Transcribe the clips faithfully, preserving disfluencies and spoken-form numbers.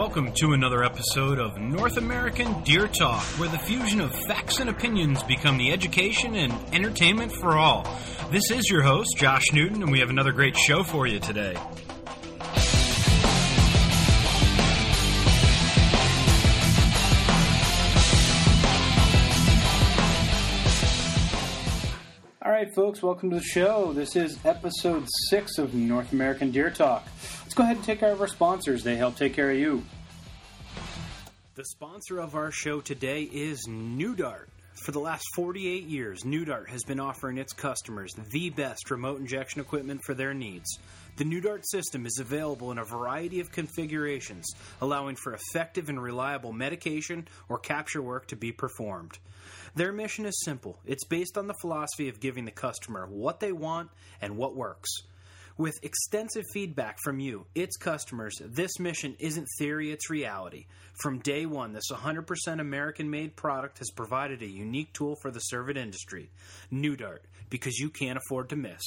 welcome to another episode of North American Deer Talk, where the fusion of facts and opinions become the education and entertainment for all. This is your host, Josh Newton, and we have another great show for you today. All right, folks, welcome to the show. This is episode six of North American Deer Talk. Let's go ahead and take care of our sponsors. They help take care of you. The sponsor of our show today is NewDart. For the last forty-eight years, NewDart has been offering its customers the best remote injection equipment for their needs. The NewDart system is available in a variety of configurations, allowing for effective and reliable medication or capture work to be performed. Their mission is simple. It's based on the philosophy of giving the customer what they want and what works. With extensive feedback from you, its customers, this mission isn't theory, it's reality. From day one, this one hundred percent American-made product has provided a unique tool for the servant industry. NewDart, because you can't afford to miss.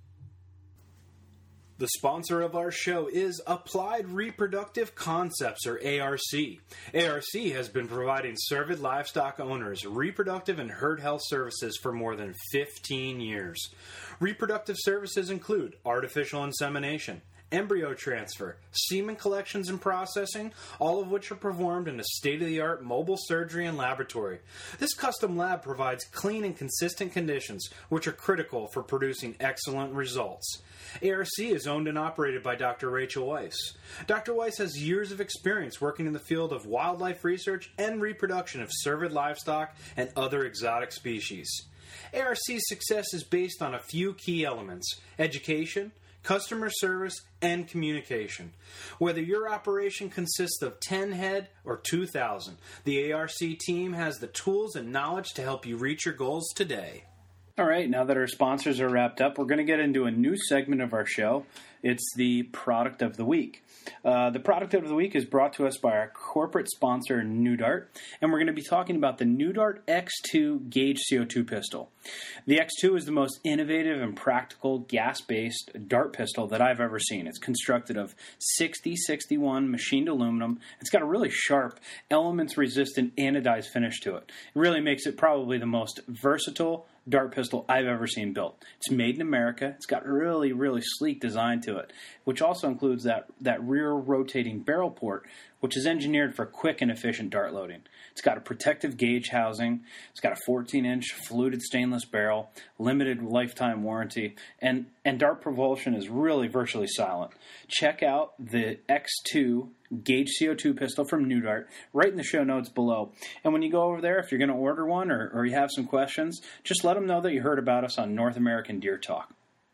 The sponsor of our show is Applied Reproductive Concepts, or A R C. A R C has been providing cervid livestock owners reproductive and herd health services for more than fifteen years. Reproductive services include artificial insemination, embryo transfer, semen collections and processing, all of which are performed in a state-of-the-art mobile surgery and laboratory. This custom lab provides clean and consistent conditions, which are critical for producing excellent results. A R C is owned and operated by Doctor Rachel Weiss. Doctor Weiss has years of experience working in the field of wildlife research and reproduction of cervid livestock and other exotic species. A R C's success is based on a few key elements: education, customer service, and communication. Whether your operation consists of ten head or two thousand, the A R C team has the tools and knowledge to help you reach your goals today. All right, now that our sponsors are wrapped up, we're going to get into a new segment of our show. It's the Product of the Week. Uh, the Product of the Week is brought to us by our corporate sponsor, NewDart, and we're going to be talking about the NewDart X two Gauge C O two pistol. The X two is the most innovative and practical gas-based dart pistol that I've ever seen. It's constructed of sixty sixty-one machined aluminum. It's got a really sharp, elements-resistant anodized finish to it. It really makes it probably the most versatile dart pistol I've ever seen built. It's made in America. It's got really, really sleek design to it, which also includes that, that rear rotating barrel port, which is engineered for quick and efficient dart loading. It's got a protective gauge housing. It's got a fourteen inch fluted stainless barrel, limited lifetime warranty, and, and dart propulsion is really virtually silent. Check out the X two Gauge C O two pistol from NewDart right in the show notes below. And when you go over there, if you're going to order one or, or you have some questions, just let them know that you heard about us on North American Deer Talk.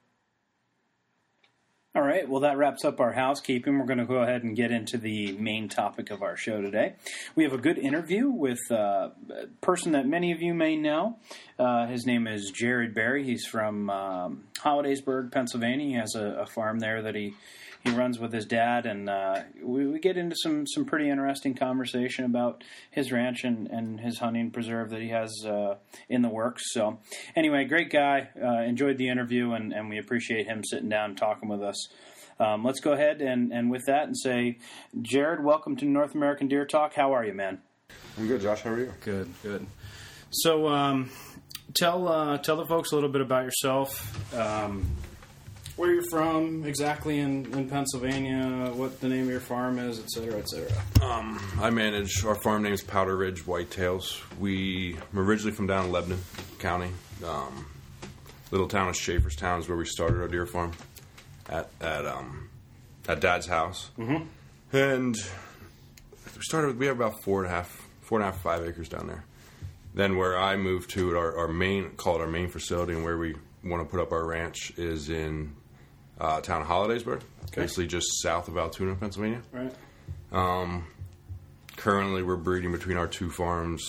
All right, well, that wraps up our housekeeping. We're going to go ahead and get into the main topic of our show today. We have a good interview with uh, a person that many of you may know. Uh, his name is Jared Berry. He's from um, Hollidaysburg, Pennsylvania. He has a, a farm there that he He runs with his dad, and uh, we, we get into some, some pretty interesting conversation about his ranch and, and his hunting preserve that he has uh, in the works. So anyway, great guy. Uh, enjoyed the interview, and, and we appreciate him sitting down and talking with us. Um, let's go ahead and, and with that and say, Jared, welcome to North American Deer Talk. How are you, man? I'm good, Josh. How are you? Good, good. So um, tell uh, tell the folks a little bit about yourself. Um Where you're from exactly in, in Pennsylvania, what the name of your farm is, et cetera, et cetera. Um, I manage, our farm name is Powder Ridge Whitetails. We, I'm originally from down in Lebanon County. Um, little town of Schaeferstown is where we started our deer farm at at um, at Dad's house. Mm-hmm. And we started, we have about four and a half, four and a half, five acres down there. Then where I moved to, our, our main, call it our main facility, and where we want to put up our ranch is in Uh, town of Hollidaysburg, okay. Basically just south of Altoona, Pennsylvania. Right. Um, currently, we're breeding between our two farms.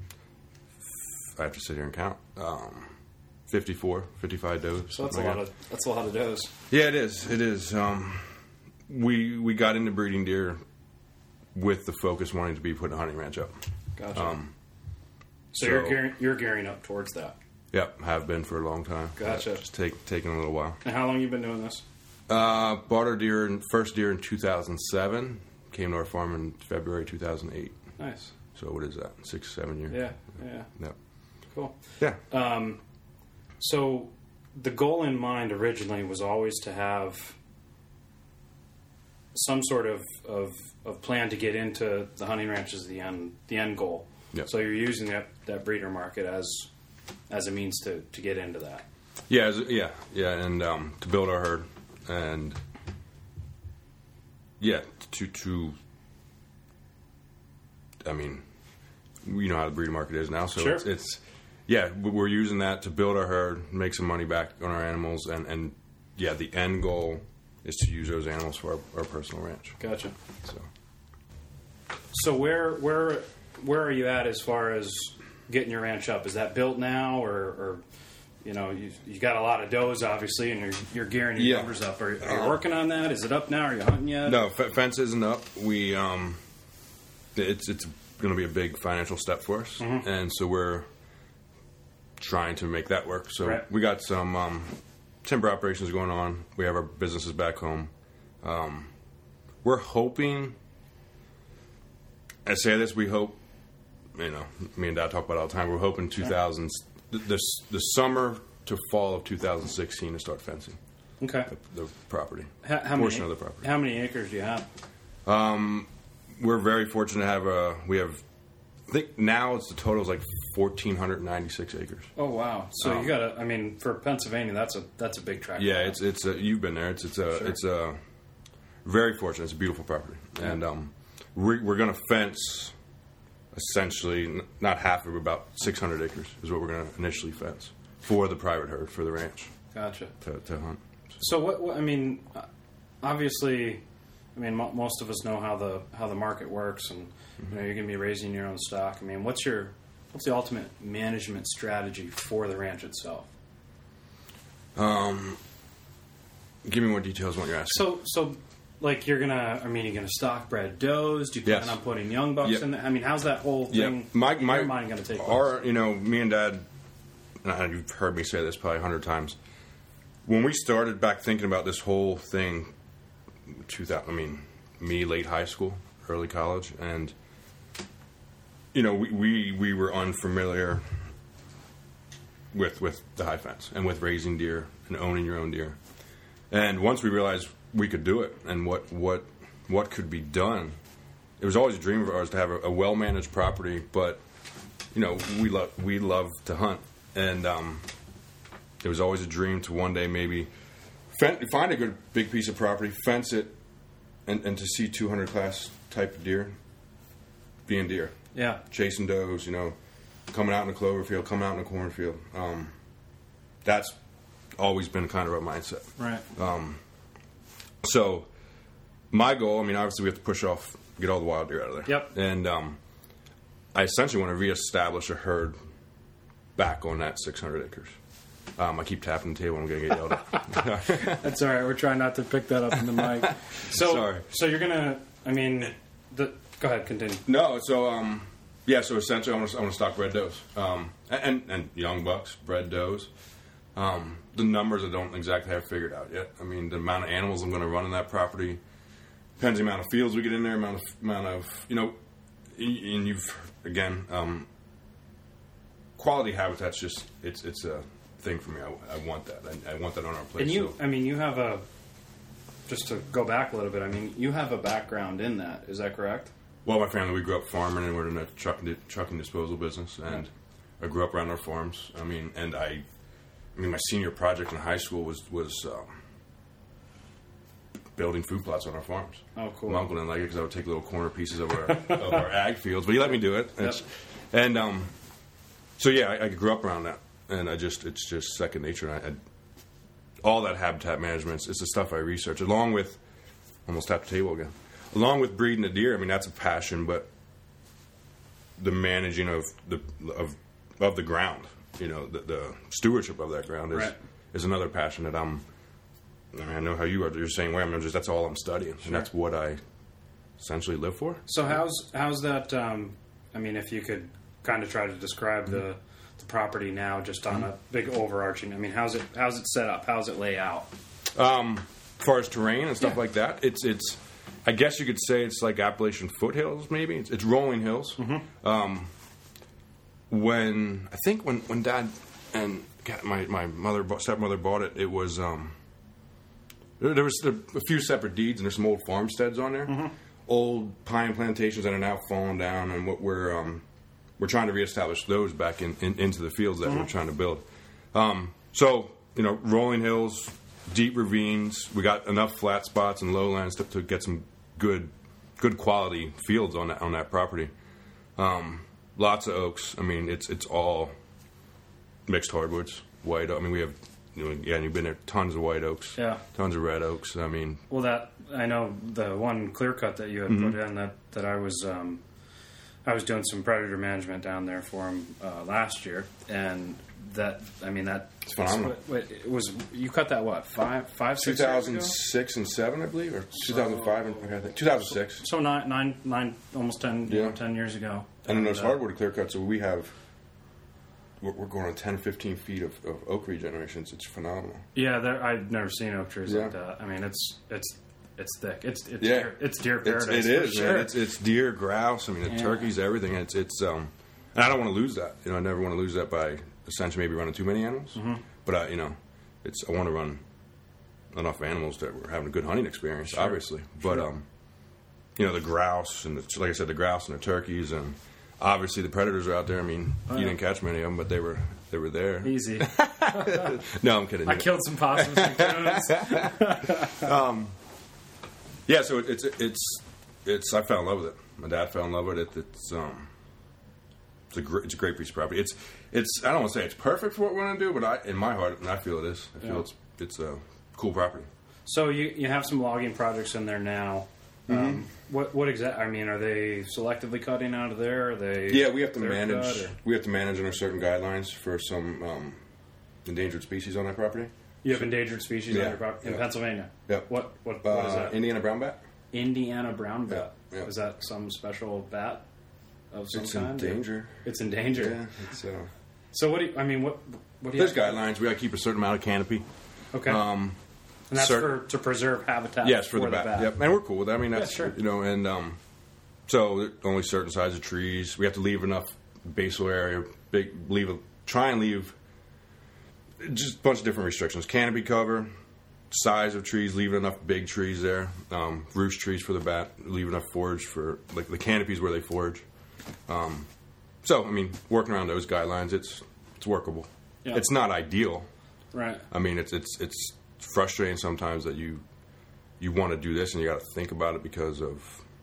I have to sit here and count. Um, fifty-four, fifty-five does. So that's a lot of that's a lot of does. Yeah, it is. It is. Um, we we got into breeding deer with the focus wanting to be putting a hunting ranch up. Gotcha. Um, so, so you're gearing, you're gearing up towards that. Yep, have been for a long time. Gotcha. Just take taking a little while. And how long you been doing this? Uh, bought our deer in, first deer in two thousand seven. came to our farm in February two thousand eight. Nice. So what is that? Six, seven years. Yeah, yeah. Yeah. Cool. Yeah. Um, so the goal in mind originally was always to have some sort of, of, of plan to get into the hunting ranch as the end the end goal. Yep. So you're using that, that breeder market as as a means to, to get into that. Yeah, as, yeah, yeah, and um, to build our herd, and yeah, to to. I mean, you know how the breeder market is now, so Sure. it's, it's yeah, we're using that to build our herd, make some money back on our animals, and, and yeah, the end goal is to use those animals for our, our personal ranch. Gotcha. So, So where where where are you at as far as getting your ranch up? Is that built now, or, or you know, you you got a lot of does obviously, and you're you're gearing your Yeah. numbers up. Are, are you Uh, working on that? Is it up now? Are you hunting yet? no, f- fence isn't up. We um, it's it's going to be a big financial step for us, Mm-hmm. and so we're trying to make that work. So Right. we got some um, timber operations going on. We have our businesses back home. Um, we're hoping. I say this. We hope. You know, me and Dad talk about it all the time. We're hoping two thousands, the, the the summer to fall of two thousand sixteen to start fencing Okay. the, the property, How, how portion many, of the property. How many acres do you have? We're very fortunate to have a. We have. I think now it's the total is like fourteen hundred ninety six acres. Oh wow! So Um, you got to. I mean, for Pennsylvania, that's a that's a big tract. Yeah, it's it's a, you've been there. It's it's a Sure. it's a very fortunate. It's a beautiful property, and um, we're, we're going to fence essentially n- not half of it, about six hundred acres is what we're going to initially fence for the private herd for the ranch Gotcha. to, to hunt. So what, what? I mean, uh, obviously, I mean, mo- most of us know how the how the market works, and you know, you're going to be raising your own stock. I mean, what's your what's the ultimate management strategy for the ranch itself? Give me more details on what you're asking. So, so like you're gonna, I mean, you're gonna stock bred does. Do you plan Yes. on putting young bucks Yep. in there? I mean, how's that whole Yeah, thing my in my your mind going to take place? our you know me and Dad, and you've heard me say this probably a hundred times. When we started back thinking about this whole thing, two thousand, I mean, me late high school, early college, and you know we we, we were unfamiliar with with the high fence and with raising deer and owning your own deer, and once we realized we could do it and what what what could be done. It was always a dream of ours to have a, a well-managed property, but you know we love we love to hunt, and um, it was always a dream to one day maybe fen- find a good big piece of property, fence it, and, and to see two hundred class type of deer being deer, Yeah, chasing does, you know, coming out in a clover field, coming out in a cornfield. Um, that's always been kind of our mindset. right. So, my goal, I mean, obviously we have to push off, get all the wild deer out of there. Yep. And um, I essentially want to reestablish a herd back on that six hundred acres. Um, I keep tapping the table. I'm going to get yelled at. That's all right. We're trying not to pick that up in the mic. So, Sorry. so you're gonna. I mean, the, go ahead, continue. No, so um, yeah, so essentially I want to I want to stock bred does, um, and and young bucks, bred does. Um, the numbers I don't exactly have figured out yet. I mean, the amount of animals I'm going to run in that property depends on the amount of fields we get in there, amount of amount of you know, and you've again, um, quality habitat's just it's it's a thing for me. I, I want that. I, I want that on our place. And you, so. I mean, you have a. Just to go back a little bit, I mean, you have a background in that. Is that correct? Well, my family, we grew up farming, and we're in a trucking trucking disposal business, and I grew up around our farms. I mean, and I, I mean, my senior project in high school was was um, building food plots on our farms. Oh, cool. My uncle didn't like it because I would take little corner pieces of our of our ag fields, but he let me do it. Yep. It's- And um, so yeah, I, I grew up around that, and I just it's just second nature. And I, I, all that habitat management is the stuff I research, along with almost tap the table again. Along with breeding a deer, I mean that's a passion, but the managing of the of of the ground, you know, the, the stewardship of that ground is Right. is another passion that I'm. I mean, I know how you are. You're the same way. I'm just that's all I'm studying, and that's what I essentially live for. So how's how's that? Um, I mean, if you could kind of try to describe the the property now, just on a big overarching. I mean, how's it how's it set up? How's it lay out? Um, as far as terrain and stuff Yeah. like that, it's it's I guess you could say it's like Appalachian foothills. Maybe it's, it's rolling hills. Mm-hmm. Um, when I think when, when Dad and my my mother stepmother bought it, it was um, there, there was a few separate deeds, and there's some old farmsteads on there, Mm-hmm. old pine plantations that are now fallen down, and what we're um, we're trying to reestablish those back in, in into the fields that Mm-hmm. we're trying to build. Um, so you know, rolling hills, deep ravines. We got enough flat spots and lowlands to, to get some good good quality fields on that on that property. Um, lots of oaks. I mean, it's it's all mixed hardwoods, white. I mean, we have, you know, yeah, you've been there, tons of white oaks, Yeah. tons of red oaks. I mean, Well, that I know the one clear cut that you had Mm-hmm. put in that, that I was um, I was doing some predator management down there for him uh, last year, and that I mean that It's phenomenal. Wait, it was you cut that what five five six years ago? two thousand six and seven, I believe, or two thousand five and I think two thousand six. So nine nine nine almost ten you Yeah. know, ten years ago. And then those uh, hardwood clear cuts, so we have. We're we're going on ten, fifteen feet of, of oak regenerations. It's phenomenal. Yeah, there, I've never seen oak trees Yeah. like that. I mean, it's it's it's thick. It's it's Yeah. deer, it's deer It's, paradise. it for is, sure. man. It's, it's deer, grouse. I mean, the Yeah. turkeys, everything. It's it's um, and I don't want to lose that. You know, I never want to lose that by essentially maybe running too many animals. Mm-hmm. But I, you know, it's I want to run enough animals that we're having a good hunting experience, Sure. obviously. But Sure. um, you know, the grouse and the, like I said, the grouse and the turkeys and obviously the predators are out there. I mean, Oh, you yeah. didn't catch many of them, but they were they were there. Easy. No, I'm kidding. I killed some possums and coons. Yeah, so it, it's it's it's. I fell in love with it. My dad fell in love with it. It's um, it's a great it's a great piece of property. It's it's. I don't want to say it's perfect for what we're going to do, but I in my heart, and I feel it is. I feel Yeah. it's it's a cool property. So you you have some logging projects in there now. Mm-hmm. Um, what what exact? I mean, are they selectively cutting out of there? Are they? Yeah, we have to clear manage. cut, or- We have to manage under certain guidelines for some um, endangered species on that property. You have endangered species Yeah, on your property in yeah. Pennsylvania. Yep. What what Uh, what is that? Indiana brown bat. Indiana brown bat. Yeah, yeah. Is that some special bat of some It's in kind? or- danger. It's in danger. Yeah, it's. Uh, So what do you? I mean, what what do you? there's guidelines. We got to keep a certain amount of canopy. Okay. Um, and that's certain- for to preserve habitat. Yes, for, the, bat. Yep, and we're cool with that. I mean, that's sure. you know, and um, so only certain size of trees. We have to leave enough basal area. Big leave a try and leave just a bunch of different restrictions. Canopy cover, size of trees. Leave enough big trees there. Um, roost trees for the bat. Leave enough forage for like the canopies where they forage. Um, so I mean, working around those guidelines, it's it's workable. Yeah. It's not ideal. Right. I mean, it's it's it's frustrating sometimes that you you want to do this and you got to think about it because of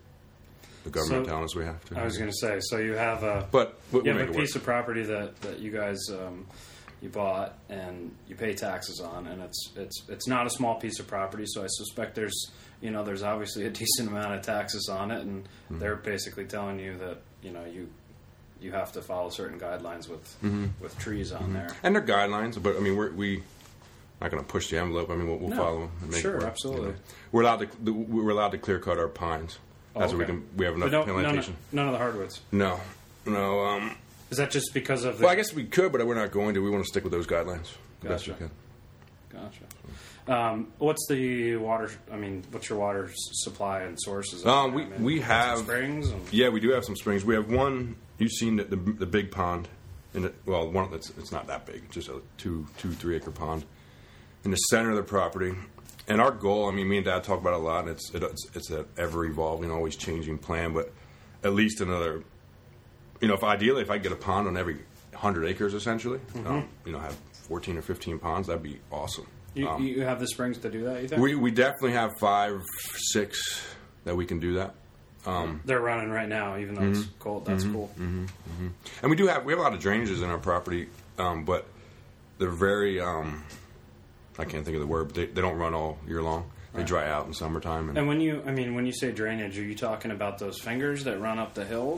the government So, telling us we have to. I was going to say. So you have a but we, you we have make a it piece work. of property that, that you guys um, you bought and you pay taxes on, and it's it's it's not a small piece of property. So I suspect there's you know there's obviously a decent amount of taxes on it, and Mm-hmm. they're basically telling you that you know you you have to follow certain guidelines with Mm-hmm. with trees on there. And they're guidelines, but I mean, we're we not going to push the envelope. I mean, we'll, we'll No, follow them. And make sure, it work, absolutely. you know. We're allowed to the- we're allowed to clear cut our pines. That's Oh, what we okay. can. We have enough But no, none, plantation. of, none of the hardwoods. No, no. Um, Is that just because of the? well, I guess we could, but we're not going to. We want to stick with those guidelines the best we Gotcha. can. Gotcha. Um, what's the water? I mean, what's your water s- supply and sources? Um, I we- mean, we got some have- springs. And, Yeah, we do have some springs. We have one. You've seen the the, the big pond, in it. Well, one that's it's not that big. It's just a two two three acre pond in the center of the property. And our goal, I mean, me and Dad talk about it a lot, and it's it, it's it's an ever evolving, always changing plan. But at least another, you know, if ideally if I get a pond on every hundred acres, essentially, um, you know, have fourteen or fifteen ponds, that'd be awesome. you, Um, you have the springs to do that. You think we we definitely have five, six that we can do that. they're running right now, even though Mm-hmm. it's cold? That's cool. And we do have we have a lot of drainages in our property, um, but they're very um, I can't think of the word, but they, they don't run all year long. They Right. dry out in summertime. And, And when you, I mean, when you say drainage, are you talking about those fingers that run up the hills?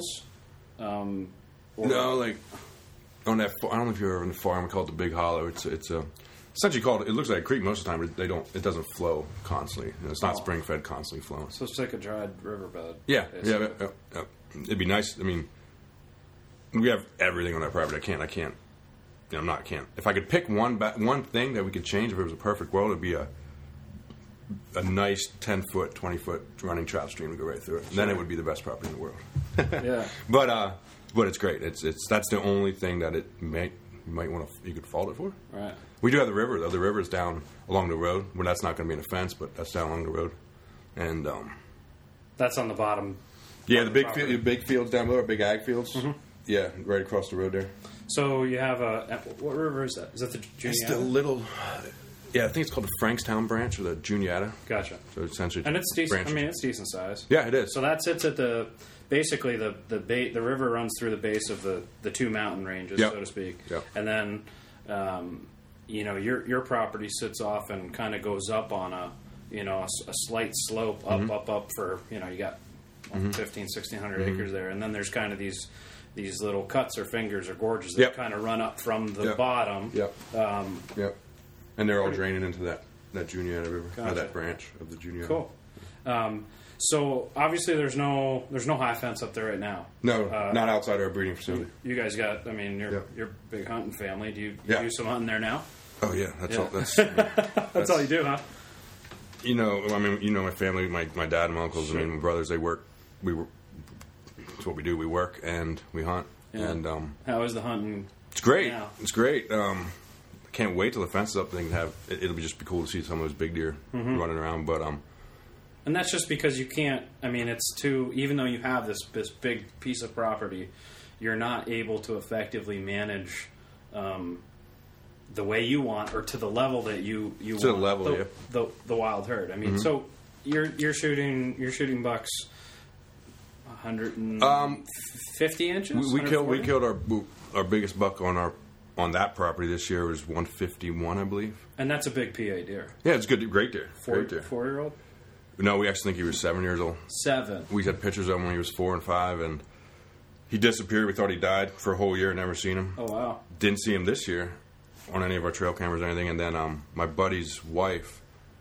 Um, or- no, like on that fa- I don't know if you're ever in the farm. We call it the Big Hollow. It's it's a essentially called. It looks like a creek most of the time, but they don't. It doesn't flow constantly. You know, it's not Oh. spring fed, constantly flowing. So it's like a dried riverbed. Yeah, basically. yeah, yeah, yeah, yeah. It'd be nice. I mean, we have everything on that property. I can't. I can't. You know, I'm not. Can't. If I could pick one ba- one thing that we could change, if it was a perfect world, it'd be a a nice ten foot, twenty foot running trout stream to go right through it. And then it would be the best property in the world. Yeah. But uh, but it's great. It's it's that's the only thing that it might you might want to you could fault it for. Right. We do have the river though. The river is down along the road. Well, that's not going to be an offense, but that's down along the road. And um, That's on the bottom. yeah, the big property. field, big fields down below, big ag fields. Mm-hmm. Yeah, right across the road there. So you have a what river is that? Is that the It's the Juniata? little. Yeah, I think it's called the Frankstown branch or the Juniata. Gotcha. So essentially, And it's decent. branches. I mean, it's decent size. yeah, it is. So that sits at the basically the the ba- the river runs through the base of the, the two mountain ranges, Yep. so to speak. Yep. And then um, you know your your property sits off and kind of goes up on a you know a, s- a slight slope up Mm-hmm. up up for you know you got fifteen, sixteen hundred acres there, and then there's kind of these these little cuts or fingers or gorges that Yep. kind of run up from the Yep. bottom. Yep. Um, Yep. And they're all draining into that that Juniata River, or Gotcha. that branch of the Juniata. cool. Um, so obviously there's no there's no high fence up there right now. No, Uh, not outside our breeding facility. You guys got, I mean, you're Yeah. you're a big hunting family. Do you, you Yeah. do some hunting there now? Oh yeah, that's Yeah. all. That's, I mean, That's, all you do, huh? you know. I mean, you know, my family, my my dad and my uncles, Sure. I mean, my brothers. They work. We were. It's what we do. We work and we hunt. Yeah. And um, How is the hunting? it's great. Yeah. It's great. Um, I can't wait till the fence is up. They can have. It, it'll be just be cool to see some of those big deer Mm-hmm. running around. But um, And that's just because you can't. I mean, it's too. Even though you have this this big piece of property, you're not able to effectively manage um, the way you want, or to the level that you you To the want level, the, yeah. the the wild herd. I mean, Mm-hmm. so you're you're shooting you're shooting bucks. one hundred fifty Um, inches. we, we killed we one hundred forty? killed our our biggest buck on our on that property this year was one fifty-one, I believe. and that's a big P A deer. Yeah, it's good. Great deer. Four, Great deer. four year old. No, we actually think he was seven years old. Seven. We had pictures of him when he was four and five, and he disappeared. We thought he died for a whole year. Never seen him. Oh wow. Didn't see him this year on any of our trail cameras or anything. And then um, my buddy's wife,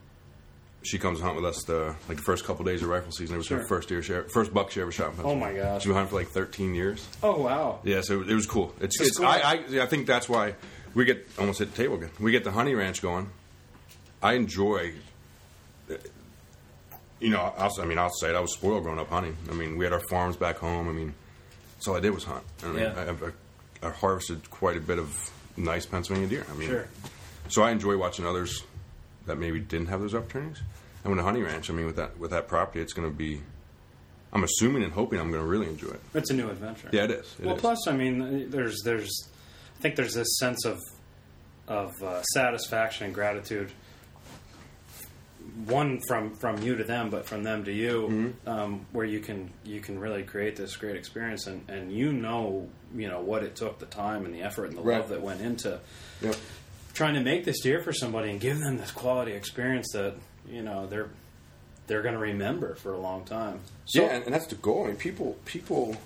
she comes hunt with us the like the first couple days of rifle season. It was Sure. her first deer, she, first buck she ever shot. In Oh, my gosh. She's been hunting for like thirteen years. Oh wow. Yeah, so it was cool. It's, It's it's cool. I, I yeah, I think that's why we get almost hit the table again. We get the honey ranch going. I enjoy. You know, I'll, I mean, I'll say it. I was spoiled growing up hunting. I mean, we had our farms back home. I mean, that's all I did was hunt. I mean, Yeah. I, I, I harvested quite a bit of nice Pennsylvania deer. I mean, Sure. so I enjoy watching others that maybe didn't have those opportunities. And with a honey ranch, I mean, with that with that property, it's going to be. I'm assuming and hoping I'm going to really enjoy it. It's a new adventure. Yeah, it is. It well, is. plus, I mean, there's there's, I think there's this sense of of uh, satisfaction and gratitude. One from, from you to them, but from them to you, Mm-hmm. um, where you can you can really create this great experience, and, and you know you know what it took, the time and the effort and the Right. love that went into Yep. trying to make this deer for somebody and give them this quality experience that you know they're they're going to remember for a long time. So, yeah, and, and that's the goal. I mean, people, people,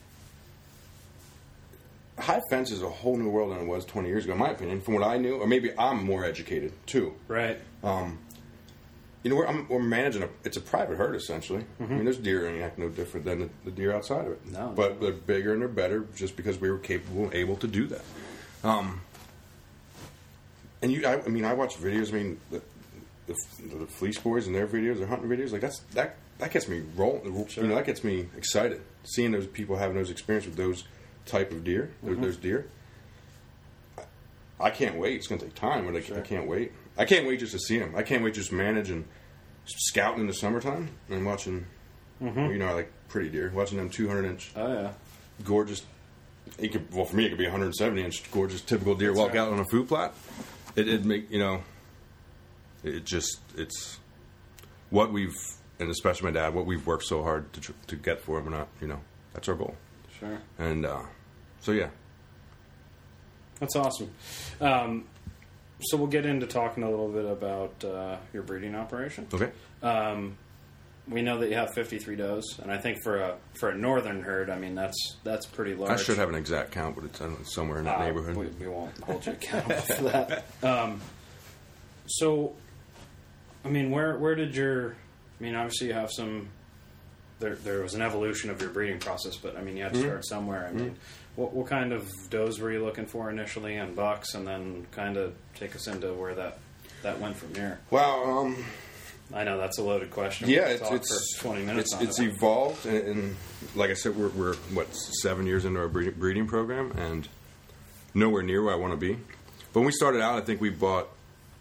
high fence is a whole new world than it was twenty years ago, in my opinion. From what I knew, or maybe I'm more educated too. right. Um, you know, we're, I'm, we're managing a. It's a private herd essentially. I mean, there's deer in Yak no different than the, the deer outside of it. No. but they're bigger and they're better just because we were capable and able to do that. Um, and you, I, I mean, I watch videos. I mean, the, the, the Fleece Boys and their videos, their hunting videos, like that's that that gets me rolling. Sure. You know, that gets me excited seeing those people having those experiences with those type of deer, those, those deer. I, I can't wait. It's going to take time, but I, Sure. I can't wait. I can't wait just to see them. I can't wait just to manage and scouting in the summertime and watching. You know, like pretty deer, watching them two hundred inch Oh yeah. gorgeous. It could, well, for me, it could be one hundred seventy inch gorgeous typical deer That's walk right. out on a food plot. It, it'd make you know. It just it's what we've and especially my dad, what we've worked so hard to tr- to get for him. Or not, you know, that's our goal. Sure. And uh, so yeah, That's awesome. Um, so we'll get into talking a little bit about uh, your breeding operation. okay. Um, we know that you have fifty-three does, and I think for a for a northern herd, I mean that's that's pretty large. I should have an exact count, but it's, I don't know, it's somewhere in that Uh, neighborhood. We, we won't hold you accountable for that. Um, so, I mean, where where did your? I mean, obviously you have some. There there was an evolution of your breeding process, but I mean, you had to start somewhere. I mean, what what kind of does were you looking for initially, and bucks, and then kind of take us into where that that went from here. Well, um, I know that's a loaded question. Yeah, We it's could talk it's for twenty minutes. It's, on it's it. evolved, and, and like I said, we're, we're what seven years into our breeding, breeding program, and nowhere near where I want to be. But when we started out, I think we bought.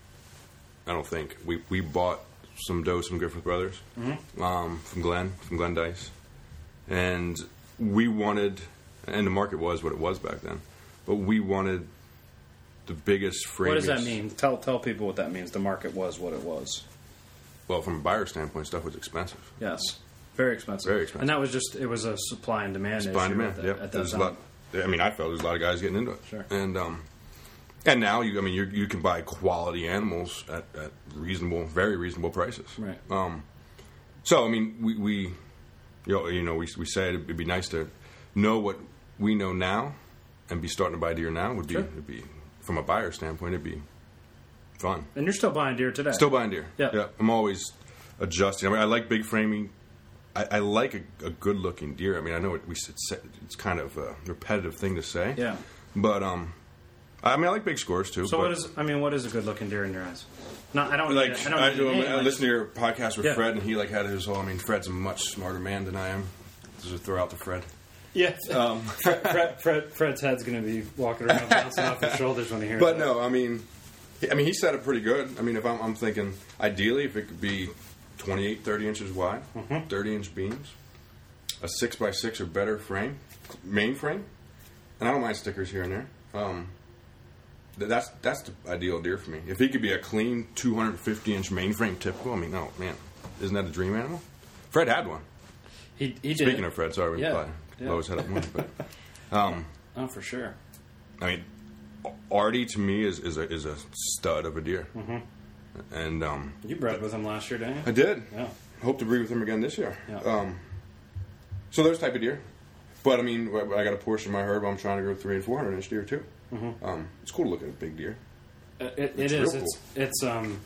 I don't think we we bought some does from Griffith Brothers, mm-hmm. um, from Glenn from Glenn Dice, and we wanted, and the market was what it was back then, but we wanted the biggest frame. What does that mean? Tell tell people what that means. The market was what it was. Well, from a buyer standpoint, stuff was expensive. Yes, very expensive. Very expensive. And that was just it was a supply and demand Supply and issue demand. at, Yeah, that, at that there's a time. lot. I mean, I felt there's a lot of guys getting into it. Sure. And um, and now you, I mean, you you can buy quality animals at, at reasonable, very reasonable prices. Right. Um, so I mean, we, we you know, you know we we say it'd be nice to know what we know now and be starting to buy deer now would be Sure. would be from a buyer standpoint it'd be fun. And you're still buying deer today. Still buying deer. Yeah. Yeah. I'm always adjusting. I mean, I like big framing. I, I like a, a good looking deer. I mean, I know it, we it's, it's kind of a repetitive thing to say. Yeah. But um, I mean, I like big scores too. So but what is? I mean, what is a good looking deer in your eyes? No, I don't like? Need, I don't I, need do, a name, I like- listened to your podcast with Yeah. Fred, and he like had his whole. I mean, Fred's a much smarter man than I am. Just to throw out to Fred. Yeah. Um, Fred, Fred, Fred, Fred's head's going to be walking around bouncing off his shoulders when he hears But that. no, I mean, I mean, he said it pretty good. I mean, if I'm, I'm thinking, ideally, if it could be twenty-eight, thirty inches wide, Mm-hmm. thirty inch beams, a six by six or better frame, main frame, and I don't mind stickers here and there. Um, th- that's that's the ideal deer for me. If he could be a clean two hundred fifty inch mainframe typical, I mean, oh man, isn't that a dream animal? Fred had one. He, he did. Speaking of Fred, sorry, we Yeah, probably yeah. blow his head up more, but um, Oh, for sure. I mean, Artie to me is, is a is a stud of a deer, Mm-hmm. and um, You bred with him last year, didn't you? I did. Yeah. Hope to breed with him again this year. Yeah. Um, so those type of deer, but I mean, I got a portion of my herd. I'm trying to grow three and four hundred inch deer too. Mm-hmm. Um, it's cool to look at a big deer. Uh, It, It's it is. real It's it's um,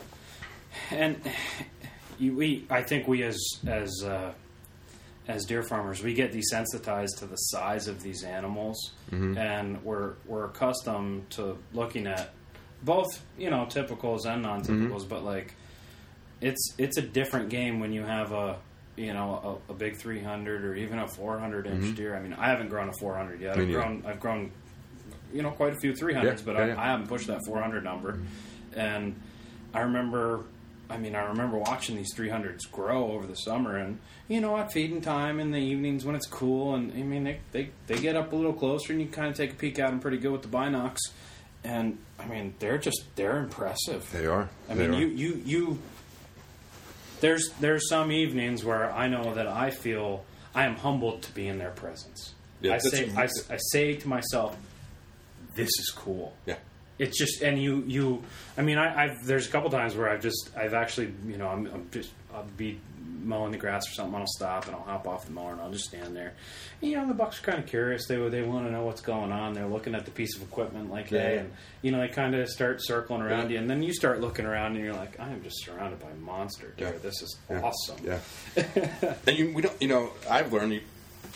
and you, we. I think we as as uh, as deer farmers, we get desensitized to the size of these animals, and we're we're accustomed to looking at both, you know, typicals and non-typicals, but like it's it's a different game when you have a you know a, a big three hundred or even a four hundred inch deer. I mean, I haven't grown a four hundred yet. Me I've neither. grown I've grown you know quite a few three hundreds, Yeah, but yeah, I, yeah. I haven't pushed that four hundred number. And I remember, I mean, I remember watching these three hundreds grow over the summer, and you know, at feeding time in the evenings when it's cool, and I mean, they they, they get up a little closer, and you kind of take a peek at them pretty good with the binocs, and I mean, they're just they're impressive. They are. I They mean, are. you you you. There's there's some evenings where I know that I feel I am humbled to be in their presence. Yeah, I say that's- I, I say to myself, "This is cool." Yeah. It's just, and you, you. I mean, I, I've there's a couple times where I've just, I've actually, you know, I'm, I'm just, I'll be mowing the grass or something. I'll stop and I'll hop off the mower and I'll just stand there. And, you know, the bucks are kind of curious. They they want to know what's going on. They're looking at the piece of equipment like, Yeah, hey, yeah. and you know, they kind of start circling around Yeah. you, and then you start looking around and you're like, I am just surrounded by monster deer. Yeah. This is Yeah. awesome. Yeah. And you, we don't, you know, I've learned you,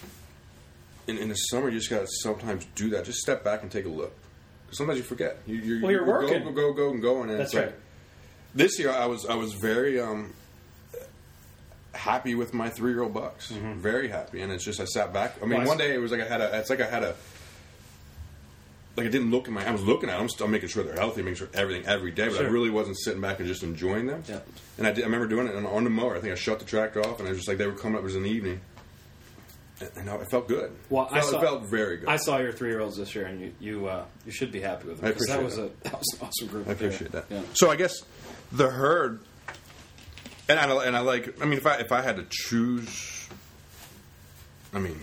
in, in the summer you just got to sometimes do that. Just step back and take a look. Sometimes you forget. You, you're, Well, you're you working. Go, go, go, go, and going. And That's it's like- right. This year, I was I was very um, happy with my three year old bucks. Mm-hmm. Very happy, and it's just I sat back. I mean, Well, I one s- day it was like I had a. It's like I had a. Like I didn't look in my. I was looking at them, still making sure they're healthy, making sure everything every day. But I Sure. really wasn't sitting back and just enjoying them. Yeah. And I, did, I remember doing it on, on the mower. I think I shut the tractor off, and I was just like they were coming up. It was in the evening, and, and I felt good. Well, it I felt, saw- it felt very good. I saw your three year olds this year, and you you uh, you should be happy with them I because that was appreciate a that was an awesome group. I of deer. appreciate that. Yeah. So I guess the herd, and I and I like. I mean, if I if I had to choose, I mean,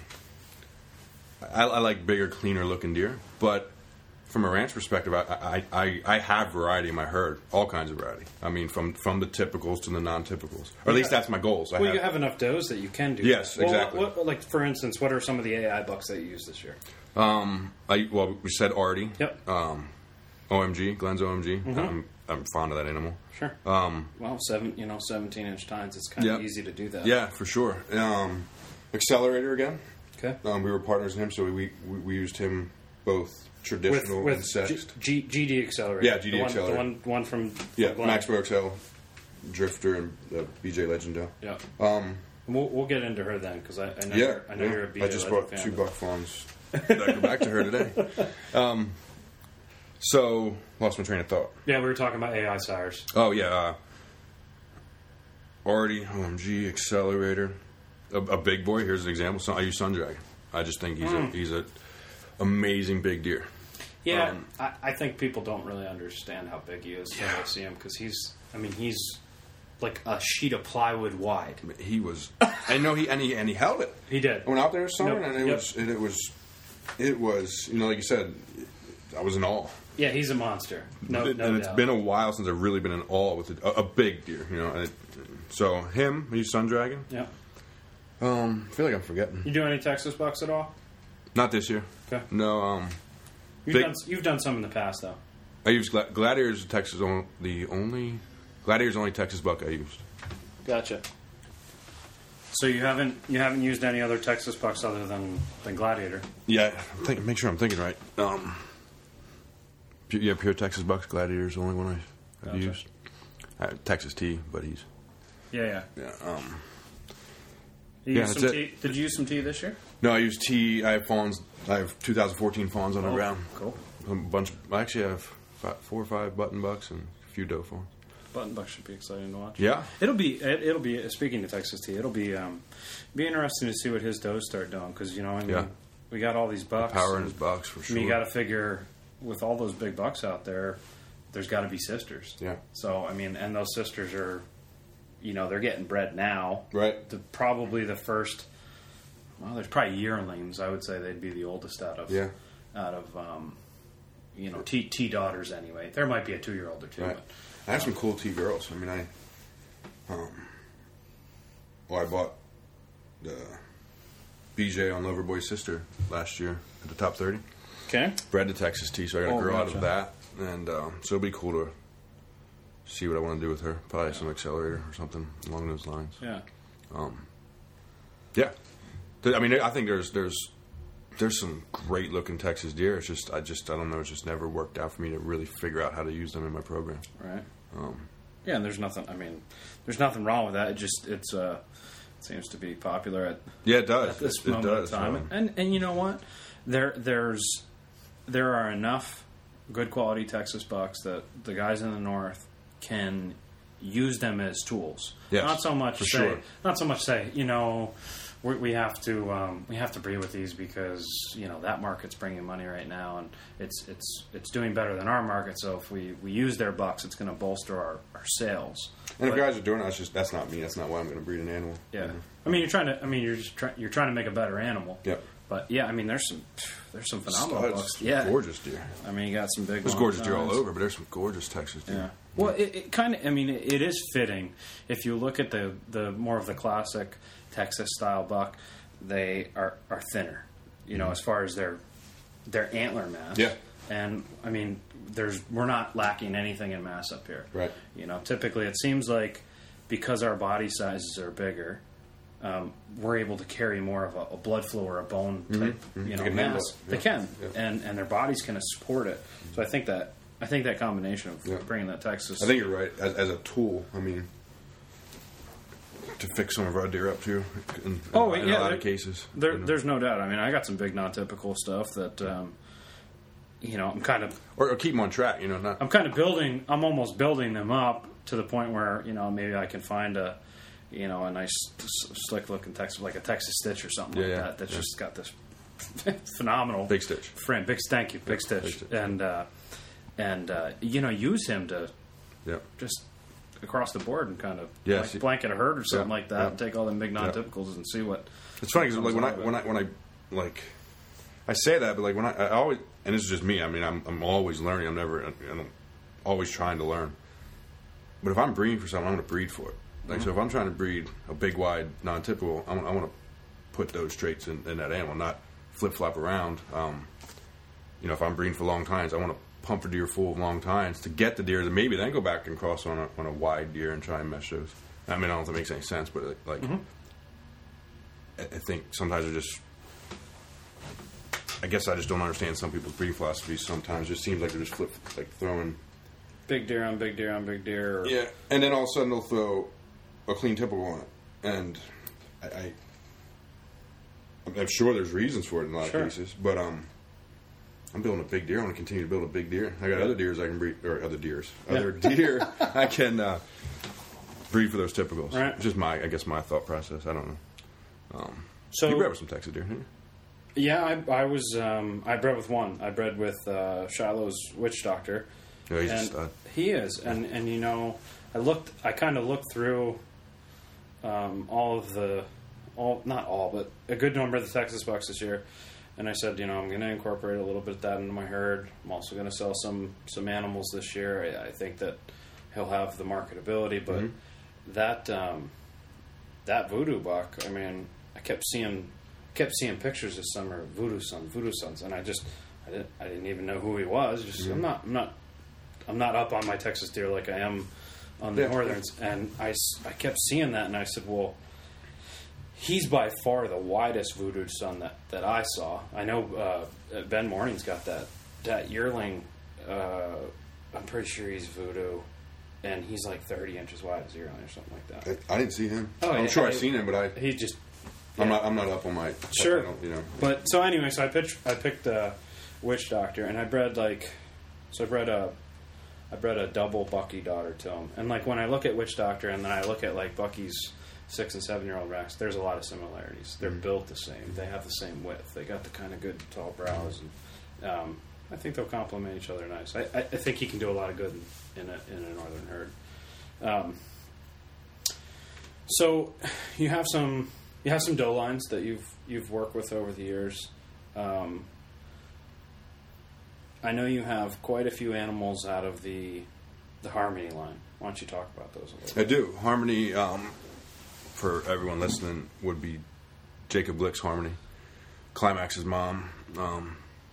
I, I like bigger, cleaner looking deer. But from a ranch perspective, I, I I I have variety in my herd, all kinds of variety. I mean, from from the typicals to the non-typicals, or at least that's my goals. I Well, have, you have enough does that you can do. Yes, that. Well, exactly. What, like for instance, what are some of the A I bucks that you used this year? um, I well, we said Artie. Yep. Um, O M G, Glenn's O M G. I'm I'm fond of that animal. Sure. Um, Well, seven, you know, seventeen inch tines. It's kind of Yep. easy to do that. yeah, for sure. Um, Accelerator again. Okay. Um, we were partners in him, so we, we we used him both With traditional with and sexed. G, G, GD accelerator. Yeah, G D the one, accelerator. The one, one from yeah, Glenn. Maxwell X L Drifter and the B J Legend doe. Yeah. Um, we'll, we'll get into her then, because I, I know, yeah, you're, I know yeah. you're a B J I just Legend bought fan. two buck fawns. I go back to her today. Um, so, lost my train of thought. Yeah, we were talking about A I sires. Oh, yeah. Uh, Artie, O M G, Accelerator. A, a big boy. Here's an example. So I use Sun Dragon. I just think he's Mm. a he's a amazing big deer. Yeah, Um, I, I think people don't really understand how big he is when they see him, because he's, I mean, he's like a sheet of plywood wide. He was, I know he and he and he held it. He did. I went out there this summer, Nope. and it Yep. was it, it was it was you know, like you said, I was in awe. Yeah, he's a monster. No, It- no and it's doubt. been a while since I've really been in awe with a, a big deer. You know, and it, so him, he's Sun Dragon. Yeah. Um, I feel like I'm forgetting. You do any Texas bucks at all? Not this year. Okay. No. Um, You've Big- done you've done some in the past though. I used Gla- Gladiator's Texas on, the only Gladiator's only Texas buck I used. Gotcha. So you haven't you haven't used any other Texas bucks other than, than Gladiator? Yeah, I'm think, make sure I'm thinking right. Um, pu- yeah, pure Texas bucks. Gladiator's the only one I, I've Gotcha. used. Uh, Texas T, but he's Yeah, yeah. yeah. Um, You Yeah, used that's some it. tea? Did you use some tea this year? no, I use T. I have fawns. I have two thousand fourteen fawns on the Oh, ground. cool. A bunch. I actually have five, four or five button bucks and a few doe fawns. Button bucks should be exciting to watch. Yeah. It'll be it, it'll be speaking to Texas T. It'll be um, be interesting to see what his does start doing, because you know I mean Yeah. we got all these bucks. Power in and, his bucks for I sure. mean, you got to figure with all those big bucks out there, there's got to be sisters. Yeah. So I mean, and those sisters are, you know, they're getting bred now. Right. The, probably the first. Well, there's probably yearlings. I would say they'd be the oldest out of Yeah. out of um, you know T T daughters anyway. There might be a two year old or two. Right. But, I have some cool T girls. I mean, I, um, well, I bought the B J on Loverboy's sister last year at the top thirty. okay. Bred to Texas T, so I got a Oh, girl out gotcha. of that, and um, so it'll be cool to see what I want to do with her. Probably some accelerator or something along those lines. Yeah. Yeah, Th- I mean, I think there's there's there's some great looking Texas deer. It's just I just I don't know. It's just never worked out for me to really figure out how to use them in my program. Right. Um, Yeah, and there's nothing. I mean, there's nothing wrong with that. It just it's uh, it seems to be popular at, yeah, it does. at this it, it moment does. in time. um, And and you know what? There there's there are enough good quality Texas bucks that the guys in the north can use them as tools. Yes, not so much for say, sure. not so much say, you know, we, we have to um, we have to breed with these because you know that market's bringing money right now and it's it's it's doing better than our market. So if we, we use their bucks, it's going to bolster our, our sales. And if But- guys are doing it, that's just that's not me. That's not why I'm going to breed an animal. yeah, you know? I mean you're trying to. I mean you're just try, you're trying to make a better animal. Yep. But yeah, I mean there's some there's some phenomenal Studs, bucks. Yeah, gorgeous deer. I mean you got some big. There's long gorgeous deer all tines. over, but there's some gorgeous Texas deer. Yeah. Well, it, it kind of. I mean, it, it is fitting if you look at the the more of the classic Texas style buck. They are are thinner, you know, as far as their their antler mass. Yeah. And I mean, there's we're not lacking anything in mass up here. Right. You know, typically it seems like because our body sizes are bigger, um, we're able to carry more of a, a blood flow or a bone type, mhm. you They know, can handle mass. it. They Yeah. can, Yeah. and and their bodies can support it. So I think that I think that combination of Yeah. bringing that Texas. I think you're right. As, as a tool, I mean, to fix some of our deer up too. In, in, Oh, in yeah, a lot there- of cases. There, you know. There's no doubt. I mean, I got some big non-typical stuff that, um, you know, I'm kind of, or, or keep them on track. You know, not I'm kind of building. I'm almost building them up to the point where you know maybe I can find a, you know, a nice s- slick-looking Texas, like a Texas Stitch or something Yeah, like yeah, that. That's yeah. just got this phenomenal Big Stitch. frame. Big, thank you, Big Stitch, Big Stitch. and uh, and uh, you know, use him to yeah. just across the board and kind of Yeah, like see- blanket a herd or something Yeah, like that, yeah. and take all them big non-typicals and see what. It's funny because comes like when I out of it. when I when I like I say that, but like when I, I always and this is just me. I mean, I'm I'm always learning. I'm never I'm always trying to learn. But if I'm breeding for something, I'm going to breed for it. Like so, if I'm trying to breed a big, wide, non-typical, I want, I want to put those traits in, in that animal, not flip flop around. Um, you know, if I'm breeding for long tines, I want to pump a deer full of long tines to get the deer, and maybe then go back and cross on a on a wide deer and try and mesh those. I mean, I don't know if that makes any sense, but like, Mm-hmm. I, I think sometimes they're just. I guess I just don't understand some people's breeding philosophies. Sometimes it just seems like they're just flip, like throwing big deer on big deer on big deer. Or, Yeah, and then all of a sudden they'll throw a clean typical on it, and I, I I'm sure there's reasons for it in a lot Sure. of cases, but um, I'm building a big deer. I want to continue to build a big deer. I got other deers I can breed, or other deers, other deer I can uh, breed for those typicals. Right. Just my, I guess, my thought process. I don't know. Um, So you bred with some Texas deer, didn't you? yeah, I, I was um, I bred with one. I bred with uh, Shiloh's Witch Doctor. Yeah, he's a and stud. he is, and and you know, I looked, I kind of looked through um, all of the, all not all, but a good number of the Texas bucks this year, and I said, you know, I'm going to incorporate a little bit of that into my herd. I'm also going to sell some some animals this year. I, I think that he'll have the marketability, but Mm-hmm. that um, that voodoo buck, I mean, I kept seeing kept seeing pictures this summer of Voodoo Son, Voodoo Sons, and I just I didn't I didn't even know who he was. Just Mm-hmm. I'm not I'm not. I'm not up on my Texas deer like I am on the Yeah. Northerns. And I, s- I kept seeing that, and I said, well, he's by far the widest voodoo son that, that I saw. I know uh, Ben Morning's got that, that yearling. Uh, I'm pretty sure he's voodoo, and he's like thirty inches wide as yearling or something like that. I, I didn't see him. Oh, I'm yeah, sure I- I've seen him, but I He just... I'm yeah. not I'm not up on my Sure. I don't, you know. But so anyway, so I pitched, I picked a Witch Doctor, and I bred like, so I bred a, I bred a double Bucky daughter to him, and like when I look at Witch Doctor, and then I look at like Bucky's six and seven year old racks, there's a lot of similarities. They're Mm-hmm. built the same. They have the same width. They got the kind of good tall brows, and um, I think they'll complement each other nice. I, I, I think he can do a lot of good in, in a in a northern herd. Um, so you have some you have some doe lines that you've you've worked with over the years. Um, I know you have quite a few animals out of the the Harmony line. Why don't you talk about those a little I bit? do. Harmony, um, for everyone listening, would be Jacob Glick's Harmony. Climax's mom. Um,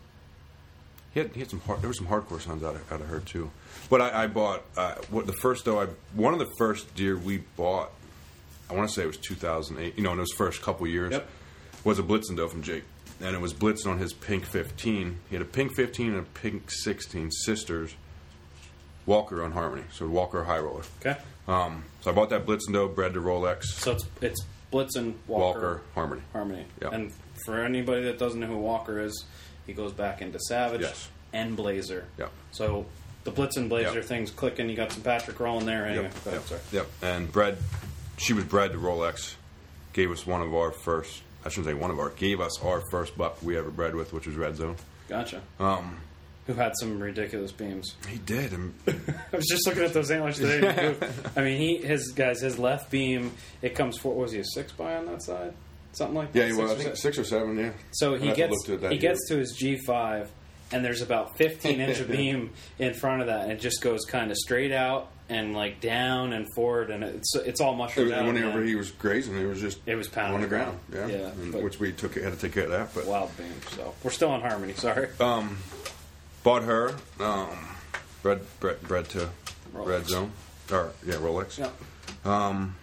he had he had some hard, there were some hardcore sons out of, out of her too. But I, I bought uh, what the first though I one of the first deer we bought. I want to say it was two thousand eight. You know, in those first couple years, Yep. was a Blitzen doe from Jake, and it was blitzed on his pink fifteen. He had a pink fifteen and a pink sixteen sisters. Walker on Harmony, so Walker High Roller. Okay. Um, so I bought that Blitzen doe, bred to Rolex, So it's it's Blitzen, Walker, Walker, Harmony. Harmony. Yep. And for anybody that doesn't know who Walker is, he goes back into Savage Yes. and Blazer. Yep. So the Blitzen Blazer Yep. thing's clicking. You got some Patrick rolling there. Anyway, Yep, go ahead, yep, sorry. yep. And bred, she was bred to Rolex. Gave us one of our first. I shouldn't say one of our. Gave us our first buck we ever bred with, which was Red Zone. Gotcha. Um, Who had some ridiculous beams. he did, and I was just looking at those antlers today. I mean, he his guys his left beam. It comes for what was he a six by on that side, something like that. yeah, he Six was. I or think se- six or seven. Yeah. So I'd he have to gets look to it that he year. gets to his G five, and there's about fifteen inch of beam in front of that, and it just goes kind of straight out and like down and forward, and it's it's all It mushroomed was, out. whenever man. he was grazing, it was just It was pounding on the the ground. ground. Yeah, Yeah, and- but- which we took had to take care of that. But Wild beam. So we're still on Harmony. Sorry. um, bought her. Um, bred, bred, bred to Rolex. Red Zone, or yeah, Rolex. Yeah. Um,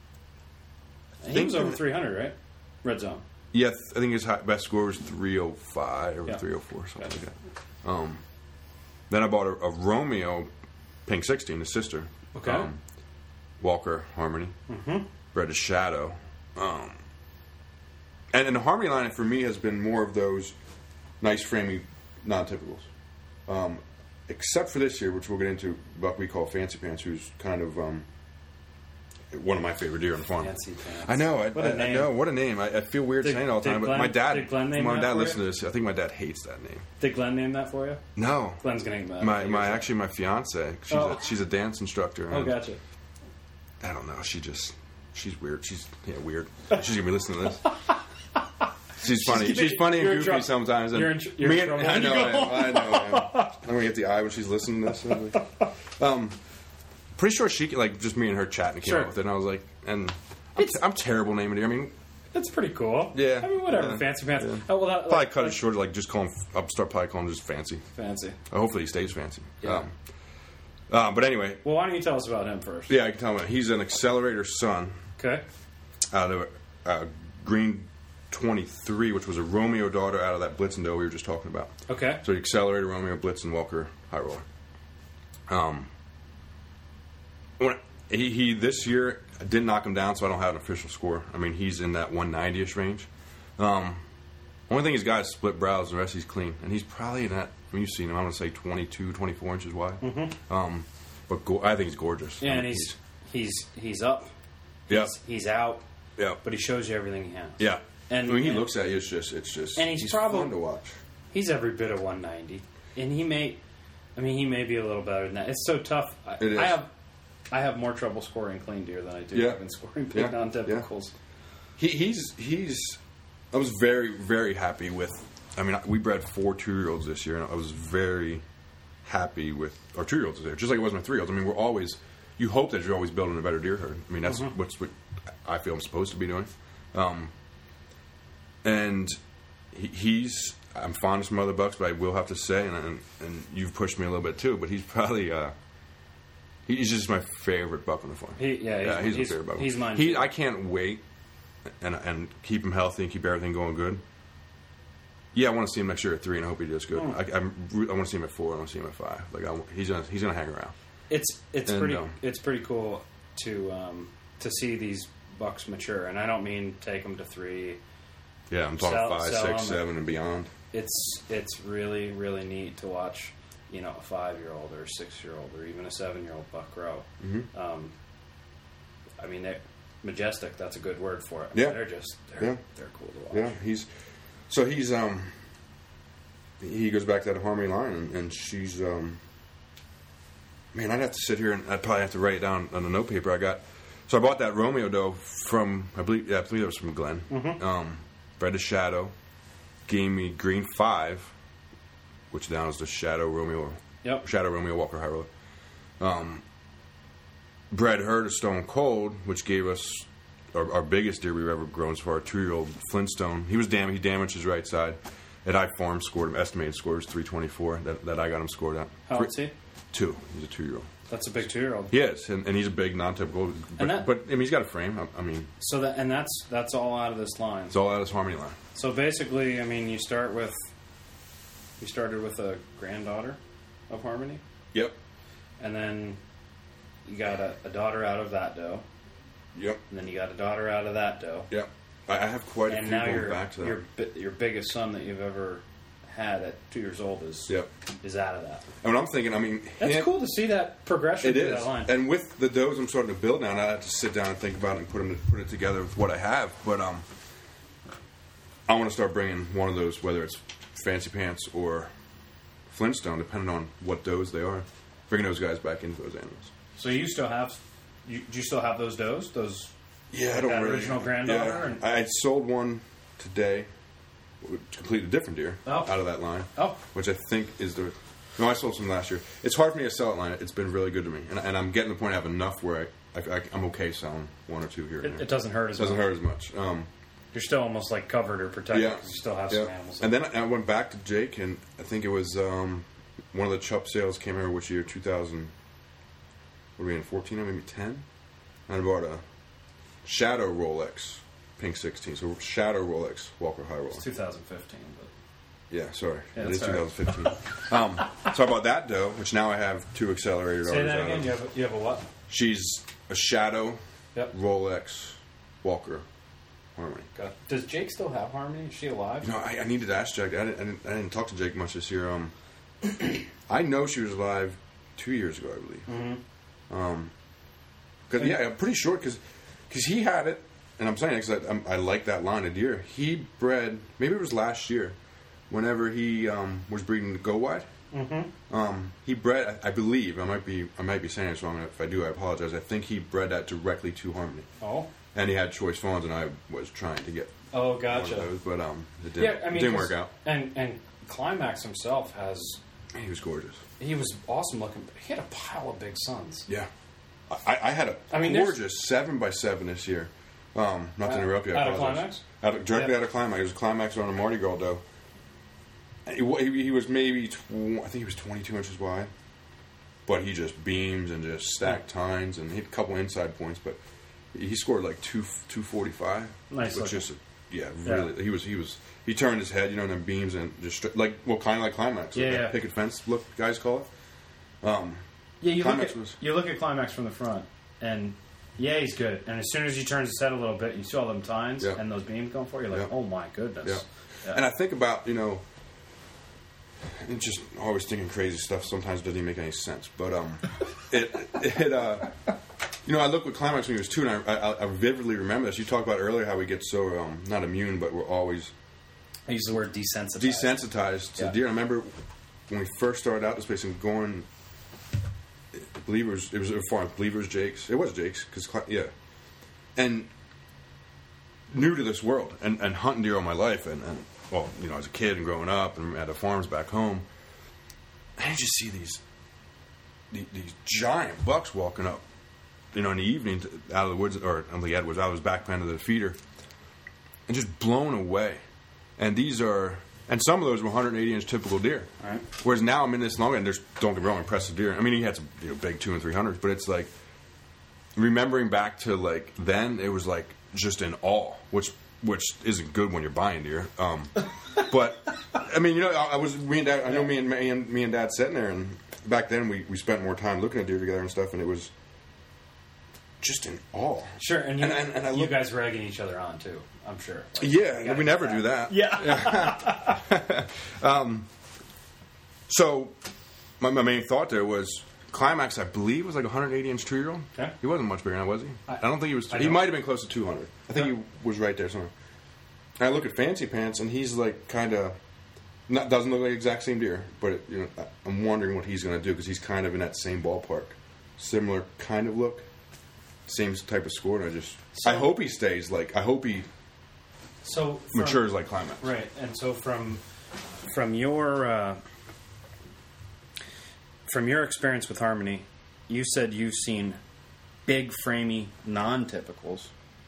And he was think- over three hundred, right? Red Zone. Yeah, th- I think his high, best score was three oh five or Yeah. three oh four, something Gotcha. like that. Um, then I bought a, a Romeo Pink sixteen, his sister. Okay. Um, Walker Harmony. Mm-hmm. Bred to Shadow. Um, and, and the Harmony line for me has been more of those nice framey non-typicals. Um, except for this year, which we'll get into, buck we call Fancy Pants, who's kind of um, one of my favorite deer on the farm. Fancy Pants. I know, I, What a I, I name. know, what a name. I, I feel weird Did- saying it all the did time, but Glenn- my dad, did Glenn name my that dad for listens you? to this. I think my dad hates that name. Did Glenn name that for you? No, Glenn's gonna name that. my Yours. my actually my fiance, she's Oh. a, she's a dance instructor. Oh, and gotcha. I don't know. She just she's weird. She's yeah weird. She's gonna be listening to this. She's funny. gonna- She's funny and you're in goofy trouble. sometimes. And You're in tr- you're me in and- trouble I when you know. go I, am, I know. I am. I'm gonna get the eye when she's listening to this. Um, pretty sure she like just me and her chatting came Sure. up with it, and I was like, and I'm, t- I'm terrible naming it. I mean, That's pretty cool. Yeah. I mean, whatever. Yeah. Fancy Pants. Yeah. Oh, well, that, probably like, cut like, it short. Like just call him. I'll start probably calling him just Fancy. Fancy. Uh, hopefully he stays fancy. Yeah. Um, uh, but anyway, Well, why don't you tell us about him first? yeah, I can tell him he's an accelerator son Okay. out of uh, Green twenty-three, which was a Romeo daughter out of that Blitzen doe we were just talking about. Okay. So the accelerator, Romeo, Blitzen, Walker, High Roller. Um, when he, he this year I didn't knock him down, so I don't have an official score. I mean, he's in that one ninety-ish range. Um, only thing he's got is split brows, the rest he's clean, and he's probably in that. I mean, you've seen him. I'm gonna say twenty-two, twenty-four inches wide. Mm-hmm. Um, but go- I think he's gorgeous. Yeah, I mean, and he's he's he's up. Yeah. He's, he's out. Yeah. But he shows you everything he has. Yeah. And I mean, he and, looks at you. It's just, it's just. And he's, he's probably fun to watch. He's every bit of one ninety, and he may. I mean, he may be a little better than that. It's so tough. I, It is. I have I have more trouble scoring clean deer than I do Yeah. in scoring big Yeah. non-typicals. He, he's he's. I was very very happy with. I mean, we bred four two-year-olds this year, and I was very happy with our two-year-olds there, just like it was my three-year-olds. I mean, we're always. You hope that you're always building a better deer herd. I mean, that's Mm-hmm. what's what I feel I'm supposed to be doing. Um, and he, he's. I'm fond of some other bucks, but I will have to say, and and, and you've pushed me a little bit too. But he's probably. Uh, he's just my favorite buck on the farm. He, yeah, yeah, he's, he's, my favorite buck. he's mine. He, too. I can't wait, and and keep him healthy and keep everything going good. Yeah, I want to see him next year at three, and I hope he does good. Hmm. I, I'm, I want to see him at four. I want to see him at five. Like I, he's gonna he's gonna hang around. It's it's And, pretty um, it's pretty cool to um, to see these bucks mature, and I don't mean take them to three. Yeah, I'm talking Sell- five, sell six, him. seven, and beyond. It's it's really really neat to watch, you know, a five year old or a six year old or even a seven year old buck grow. Mm-hmm. Um, I mean, they're majestic. That's a good word for it. Yeah. they're just they're Yeah. they're cool to watch. Yeah, he's so he's um he goes back to that Harmony line, and, and she's um man, I'd have to sit here and I'd probably have to write it down on a note paper. I got so I bought that Romeo doe from I believe yeah I believe it was from Glenn. Mm-hmm. Um, bred a Shadow, gave me green five, which now is the Shadow Romeo. Yep. Shadow Romeo Walker High Roller. Um, bred her to Stone Cold, which gave us our, our biggest deer we've ever grown as far. Our two-year-old Flintstone. He was damaged. He damaged his right side. At I Farm, scored him. Estimated score was three twenty-four. That, that I got him scored at. How old is he? Two. He's a two-year-old. That's a big two year old. He is, and, and he's a big non-typical. But, And that- but I mean, he's got a frame. I, I mean, So that and that's that's all out of this line. it's all out of his Harmony line. So basically, I mean, you start with you started with a granddaughter of Harmony, Yep. and then you got a, a daughter out of that doe, Yep. and then you got a daughter out of that doe, Yep. I, I have quite a and few now going your back to that. your bi- your biggest son that you've ever had at two years old is Yep. is out of that. And what I'm thinking, I mean, That's him- cool to see that progression It through is, that line. and with the does I'm starting to build now, and I have to sit down and think about it and put them put it together with what I have. But um, I want to start bringing one of those, whether it's Fancy Pants or Flintstone, depending on what does they are, bringing those guys back into those animals. So you still have you, do you still have those does? Those Yeah, I Like don't that really. original granddaughter Yeah, and- I sold one today, completely different deer Oh. out of that line. Oh. which I think is the. No, I sold some last year. It's hard for me to sell it line. It's been really good to me, and, and I'm getting to the point I have enough where I, I, I'm okay selling one or two here. and it, there. it doesn't hurt as doesn't much. hurt as much. Um, You're still almost like covered or protected yeah, because you still have yeah. some animals. And then I went back to Jake, and I think it was um, one of the Chubb sales came over which year two thousand. What are we in fourteen? Maybe ten. And I bought a Shadow Rolex Pink sixteen. So Shadow Rolex Walker High Roller. It's two thousand fifteen, but Yeah, sorry. Yeah, it is that's all right. twenty fifteen. um, so I bought that doe, which now I have two accelerated say orders that out again. of. You have a, you have a what? She's a Shadow Yep. Rolex Walker Harmony. Got- Does Jake still have Harmony? Is she alive? You know, I, I needed to ask Jake. I didn't, I didn't, I didn't talk to Jake much this year. Um, I know she was alive two years ago, I believe. Mm-hmm. Um, cause, yeah, I'm pretty sure because he had it, and I'm saying it because I, I like that line of deer. He bred, maybe it was last year, whenever he um, was breeding the Go Wide. Mm-hmm. Um, he bred, I, I believe, I might be, I might be saying this wrong. If I do, I apologize. I think he bred that directly to Harmony, Oh. and he had choice fawns, and I was trying to get Oh, one gotcha. of those, but um, it didn't, Yeah, I mean, didn't 'cause- work out. And and Climax himself has He was gorgeous. he was awesome looking. But he had a pile of big sons. Yeah, I, I had a I mean, there's- gorgeous seven by seven this year. Um, not to Out- interrupt you, I out of apologize. Climax? Out of, directly Yeah. out of Climax. It was Climax on a Mardi Gras doe. He, wa- he, he was maybe, tw- I think he was twenty-two inches wide, but he just beams and just stacked tines and hit a couple inside points. But he scored like two two forty five. Nice Which looking. just, yeah, really. He was he was he turned his head, you know, and then beams and just stri- like well, kind of like Climax, Yeah, like yeah. that picket fence look guys call it. Um, Yeah, you Climax look at was- you look at Climax from the front, and yeah, he's good. And as soon as he turns his head a little bit, you see all them tines Yeah. and those beams going for you. You're like, Yeah. oh my goodness. Yeah. Yeah. And I think about, you know, and just always thinking crazy stuff sometimes doesn't even make any sense. But um, it, it uh, you know, I look with Climax when he was two, and I, I, I vividly remember this. You talked about earlier how we get so, um, not immune, but we're always I use the word desensitized. desensitized to Yeah. deer. I remember when we first started out this place and going, I believe it was, it was a farm, I believe it was Jake's. It was Jake's, because, yeah. And new to this world, and, and hunting deer all my life, and, and well, you know, as a kid and growing up and at the farms back home, and you just see these, these these giant bucks walking up, you know, in the evening to, out of the woods, or I don't think Edwards, out of his back pen to the feeder, and just blown away. And these are, and some of those were one hundred eighty inch typical deer. Right. Whereas now I'm in this long, and there's, don't get me wrong, impressive deer. I mean, he had some, you know, big two and three hundreds, but it's like remembering back to like then, it was like just in awe, which which isn't good when you're buying deer. Um, but I mean, you know, I, I was me and Dad. I know me and me and me and Dad sitting there, and back then we, we spent more time looking at deer together and stuff, and it was just in awe. Sure, and you, And- and- and I you look- guys were egging each other on too. I'm sure. Like, Yeah, gotta we never get do that. Yeah. So my, my main thought there was Climax, I believe, was like a one hundred eighty inch two year old. Okay. He wasn't much bigger than that, was he? I, I- don't think he was. I He don't- might have been close to two hundred. I think Yeah. he was right there somewhere. And I look at Fancy Pants, and he's like kind of not doesn't look like the exact same deer, but it, you know, I- I'm wondering what he's going to do because he's kind of in that same ballpark, similar kind of look, same type of score. And I just, So- I hope he stays like, I hope he So from, matures like Climax. Right, and so from from your uh, from your experience with Harmony, you said you've seen big, framey, non-typicals.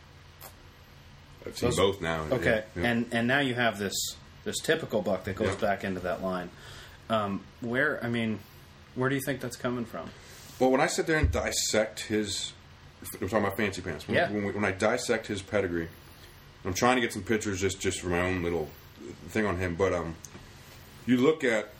I've seen Those- both now. Okay, Yeah, yeah. and and now you have this this typical buck that goes Yeah. back into that line. Um, where I mean, where do you think that's coming from? Well, when I sit there and dissect his, we're talking about Fancy Pants. When, Yeah. when, we, when I dissect his pedigree, I'm trying to get some pictures just, just for my own little thing on him. But um, you look at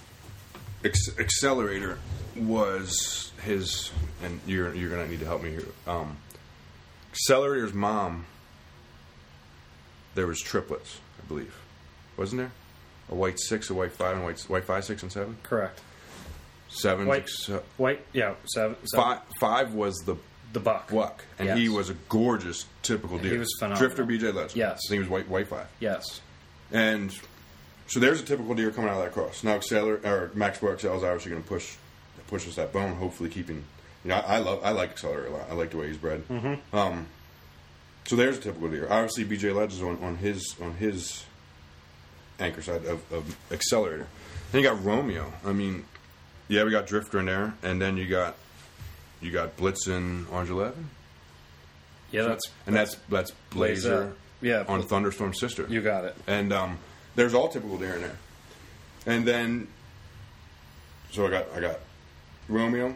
Ex- Accelerator was his, and you're you're gonna need to help me here. Um, Accelerator's mom. There was triplets, I believe, wasn't there? A white six, a white five, and a white white five, six, and seven. Correct. Seven, White, six, uh, white, yeah, seven, seven five. Five was the the buck. buck, and Yes. he was a gorgeous typical deer. He was phenomenal. Drifter B J Legend. Yes. I think he was white white five. Yes. And so there's a typical deer coming out of that cross. Now Acceler or Maxwell Excel is obviously going to push pushes that bone, hopefully keeping. You know, I, I love I like Accelerator a lot. I like the way he's bred. Mm-hmm. Um, so there's a typical deer. Obviously, B J Legend's on, on his on his anchor side of, of Accelerator. Then you got Romeo. I mean, yeah, we got Drifter in there, and then you got you got Blitzen Orange Eleven. Yeah, that's And that's that's Blazer, Blazer. Yeah, on Bla- Thunderstorm Sister. you got it. And um, there's all typical deer in there. And then, so I got I got Romeo,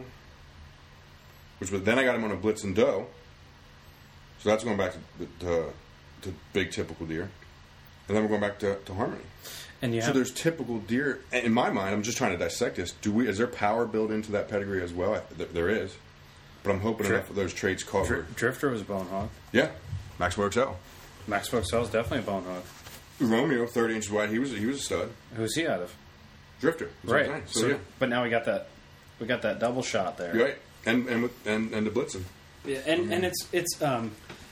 which was then I got him on a Blitz and Doe. So that's going back to to, to big typical deer, and then we're going back to, to Harmony. And you So have there's typical deer. In my mind, I'm just trying to dissect this. Do we? Is there power built into that pedigree as well? I, th- there is, but I'm hoping Dri- enough of those traits cover. Dr- Drifter was a bone hog. Yeah, Max Works out. Max Boxell's definitely a bone hog. Romeo, thirty inches wide. He was he was a stud. Who's he out of? Drifter, that's what I'm Right. saying. So, So, yeah, but now we got that. We got that double shot there. you're right. And and with, and and the Blitzen. Yeah, and and it's it's um.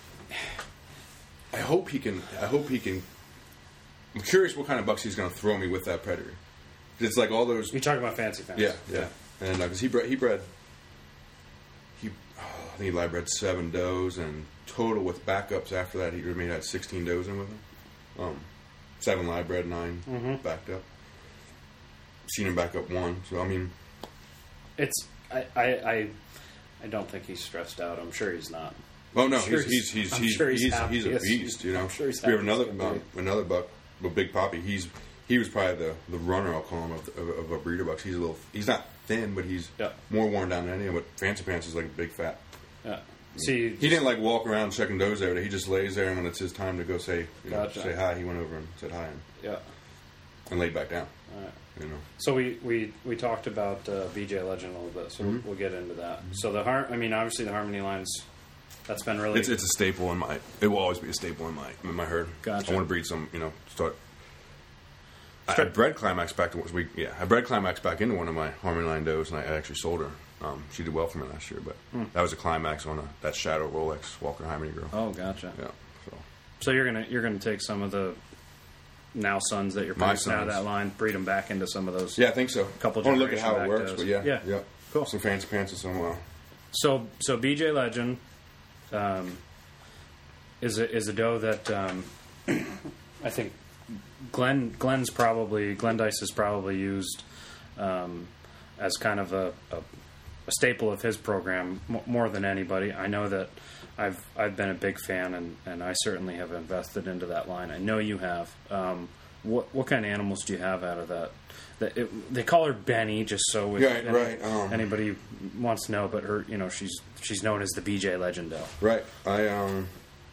I hope he can. I hope he can. I'm curious what kind of bucks he's going to throw me with that pedigree. It's like all those. You're talking about fancy fans. Yeah, yeah. And because he bred, he bred. He, oh, I think he live bred seven does, and total with backups after that, he maybe had sixteen does in with him. Um, seven live bred, nine Mm-hmm. backed up. Seen him back up one. So I mean, It's I, I I I don't think he's stressed out. I'm sure he's not. oh no, I'm sure he's he's he's- he's I'm he's, sure he's he's, happy he's a as- beast. You know, I'm sure he's we have happy another as can um, another buck, well, Big Poppy. He's he was probably the, the runner, I'll call him, of, of, of a breeder bucks. He's a little. He's not thin, but he's Yeah. more worn down than any of. But Fancy Pants is like a big fat. Yeah. See, He didn't like walk around checking does there. He just lays there, and when it's his time to go say, you know, Gotcha. say hi, he went over and said hi and, Yeah. and laid back down. All right. You know. So we, we, we talked about uh, B J Legend a little bit, so Mm-hmm. we'll, we'll get into that. Mm-hmm. So the har- I mean, obviously the Harmony lines, that's been really. It's it's a staple in my. It will always be a staple in my in my herd. Gotcha. I want to breed some. You know, start. I, I bred Climax back to we yeah. I bred Climax back into one of my Harmony line does, and I actually sold her. Um, she did well for me last year, but Hmm. that was a Climax on a that Shadow Rolex Walker Harmony girl. Oh, gotcha. Yeah. So So you're gonna you're gonna take some of the now sons that you're My producing out of sons. that line, breed them back into some of those. yeah, I think so. Couple I want to look at how it generation works, back but yeah, does. Yeah. yeah, Cool. Some fancy pants and some. Uh, So so B J Legend um, is a, is a doe that um, I think Glenn Glenn's probably Glendice has probably used um, as kind of a, a, a staple of his program m- more than anybody. I know that I've I've been a big fan and, and I certainly have invested into that line. I know you have. Um, what what kind of animals do you have out of that? That it, they call her Benny, just so if Right, any- right, um, anybody wants to know. But her, you know, she's she's known as the B J Legend doe. right. I um.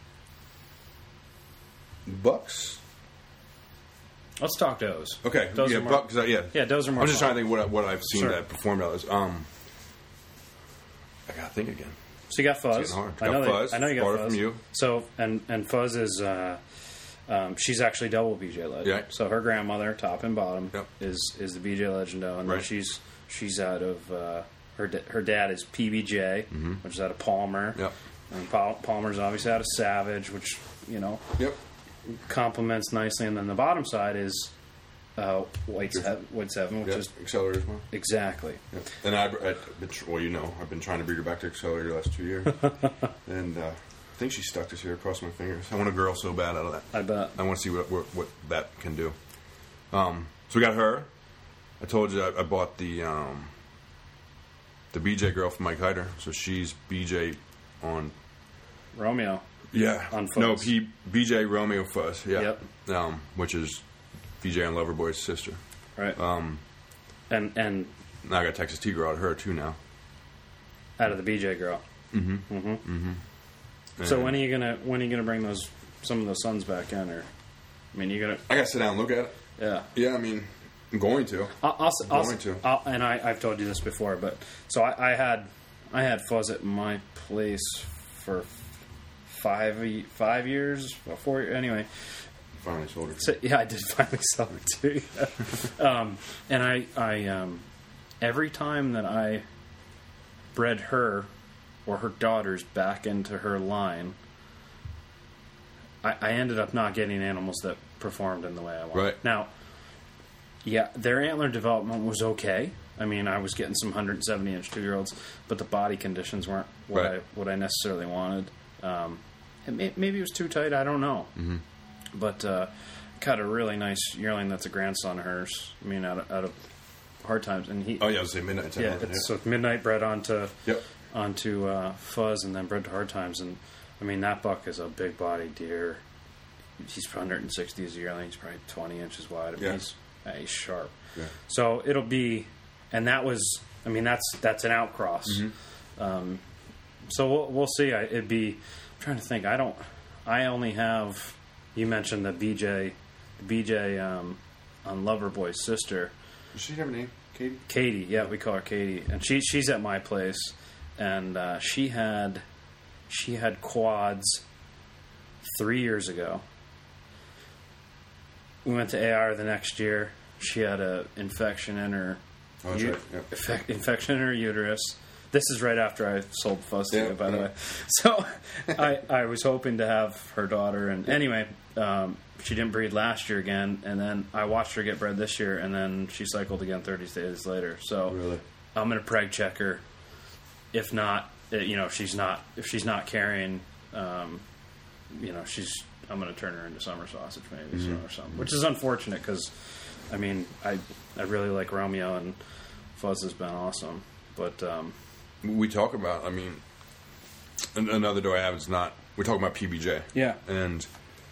Bucks. Let's talk does. Okay. Does yeah, are more- buck, 'cause I, yeah. Yeah, does are more I'm just fun. trying to think what I, what I've seen Sure. that performed out as. Um. I gotta think again. So you got Fuzz. It's getting hard. I Got know Fuzz. That, I know you got Bought it Fuzz. from you. So and and Fuzz is uh, um, she's actually double B J Legend. Yeah. So her grandmother, top and bottom, Yep. is is the B J Legend doe, and then Right. she's she's out of uh, her da- her dad is P B J, which is out of Palmer. Yep. And Pal- Palmer's obviously out of Savage, which you know Yep. complements nicely. And then the bottom side is uh, White Seven, White Seven, which Yep. is Accelerator's one. exactly. Yep. And I, I, well, you know, I've been trying to breed her back to Accelerator the last two years, and uh, I think she stuck this here across my fingers. I want a girl so bad out of that. I bet. I want to see what, what what that can do. Um, so we got her. I told you I, I bought the um, the B J girl from Mike Hyder. So she's B J on Romeo. yeah On Fuzz. no P, B J Romeo Fuzz yeah Yep. um, which is B J on Loverboy's sister. Right. Um, and and now I got Texas Tiger out of her too now. out of the B J girl. Mm-hmm. Mm-hmm. So And when are you gonna when are you gonna bring those some of those sons back in? Or I mean, you gonna I got to sit down and look at it. yeah. Yeah, I mean, I'm going to. I'll, I'll, I'll, going to. I'll, and I, I've told you this before, but so I, I had I had Fuzz at my place for five ye- five years, well, four anyway. Finally sold her. So, yeah, I did finally sell it too. Yeah. um, and I, I um, every time that I bred her or her daughters back into her line, I, I ended up not getting animals that performed in the way I wanted. Right. Now, yeah, their antler development was okay. I mean, I was getting some one hundred seventy inch two year olds, but the body conditions weren't what Right. I what I necessarily wanted. Um, it may, maybe it was too tight. I don't know. Mm-hmm. But uh, got a really nice yearling that's a grandson of hers. I mean, out of, out of Hard Times, and he. Oh yeah, I was saying midnight. yeah, it's so Midnight bred onto Yep. onto uh, Fuzz, and then bred to Hard Times, and I mean that buck is a big body deer. He's one hundred sixty as a yearling. He's probably twenty inches wide. I mean, Yeah. he's uh, he's sharp. Yeah. So it'll be, and that was. I mean, that's that's an outcross. Mm-hmm. Um, so we'll we'll see. I, it'd be. I'm trying to think. I don't. I only have. You mentioned the B J, the B J um, on Loverboy's sister, Does she have a name? Katie? Katie. Yeah, we call her Katie, and she she's at my place, and uh, she had she had quads three years ago. We went to A R the next year. She had a infection in her Oh, that's u- right, yep. effect, infection in her uterus. This is right after I sold Fuzz to Yeah, you, by the yeah. way. So I, I was hoping to have her daughter, and anyway, um, she didn't breed last year again, and then I watched her get bred this year, and then she cycled again thirty days later. So Really? I'm going to preg check her. If not, uh, you know, if she's not if she's not carrying, um, you know, she's I'm going to turn her into summer sausage maybe so, or something, which is unfortunate because, I mean, I I really like Romeo, and Fuzz has been awesome, but. Um, We talk about. I mean, an- another doe I have is not. We're talking about P B J. Yeah. And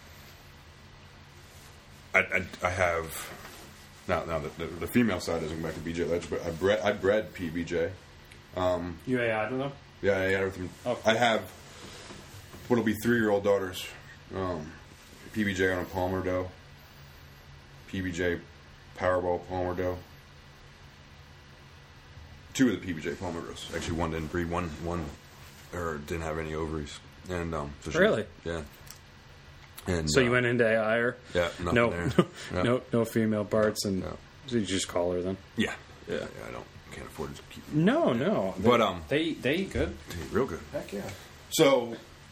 I, I, I have now. Now the, the, the female side doesn't go back to B J Legend, but I bred. I bred P B J. You A I'd with them? Yeah, I got everything. Oh. I have what'll be three-year-old daughters. Um, P B J on a Palmer doe. P B J Powerball Palmer doe. Two of the P B J Palmer girls. Actually, one didn't breed. One one or didn't have any ovaries. And um, so she, really, yeah. And so uh, you went into A I or yeah, nothing no, there. no, Yeah. no, no female parts, and No. so you just call her then. Yeah. Yeah. yeah, I don't can't afford to keep. No, no, they, But, um, they they eat good. Real good. Heck yeah. So,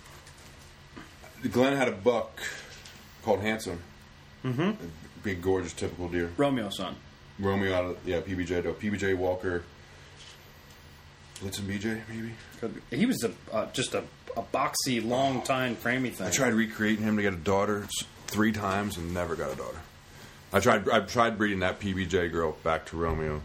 Glenn had a buck called Handsome. Mm-hmm. Big, gorgeous, typical deer. Romeo's son. Romeo out of, yeah, P B J, though. P B J Walker. Blitzen B J, maybe? He was a uh, just a, a boxy, long time, framey thing. I tried recreating him to get a daughter three times and never got a daughter. I tried I tried breeding that P B J girl back to Romeo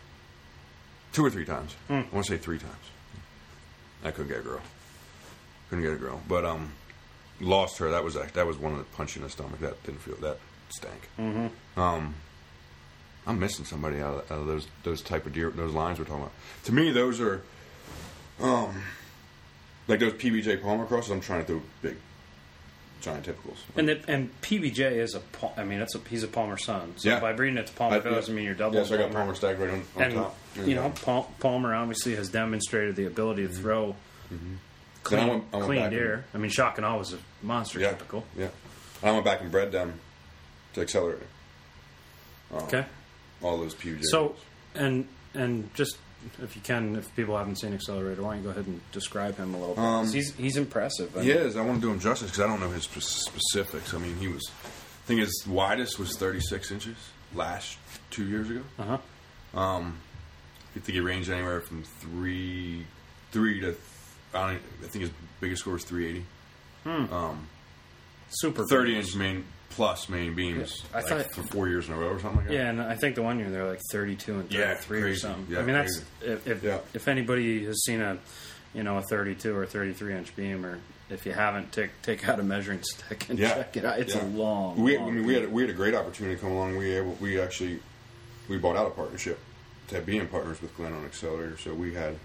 two or three times. Mm. I want to say three times. I couldn't get a girl. Couldn't get a girl. But, um... lost her. That was that was one of the punch in the stomach. That didn't feel that stank. Mm-hmm. Um, I'm missing somebody out of, out of those those type of deer those lines we're talking about. To me, those are um like those P B J Palmer crosses. I'm trying to do big giant typicals. And the, and P B J is a Pal- I mean it's a he's a Palmer son. So Yeah. by breeding it to Palmer I- that doesn't mean you're doubling. Yeah, so I got Palmer stacked right on, on and top. you know Pal- Palmer obviously has demonstrated the ability to throw clean, I went- I went clean back deer. and- I mean Shock and Awe was a monster Yeah, typical. yeah. I went back and bred them to Accelerator. Um, Okay. All those P B J. So and and just if you can, if people haven't seen Accelerator, why don't you go ahead and describe him a little bit? 'Cause Um, he's he's impressive. I He mean, is. I want to do him justice because I don't know his spe- specifics. I mean, he was. I think his widest was thirty-six inches last two years ago. Uh-huh. Um, I think he ranged anywhere from three, three to. I don't. I think his biggest score was three eighty. Hmm. Um, Super thirty famous. inch main plus main beams. Yeah, I like, thought- for four years in a row or something like that. Yeah, and I think the one year they're like thirty-two and Yeah, thirty-three or crazy. something. Yeah, I mean, that's crazy. if if, Yeah. if anybody has seen a you know a thirty-two or thirty-three inch beam, or if you haven't, take take out a measuring stick and Yeah. check it out. It's Yeah. a long. We, long I mean, we had a, we had a great opportunity come along. We able, we actually we bought out a partnership to be in partners with Glenn on Accelerator. So we had.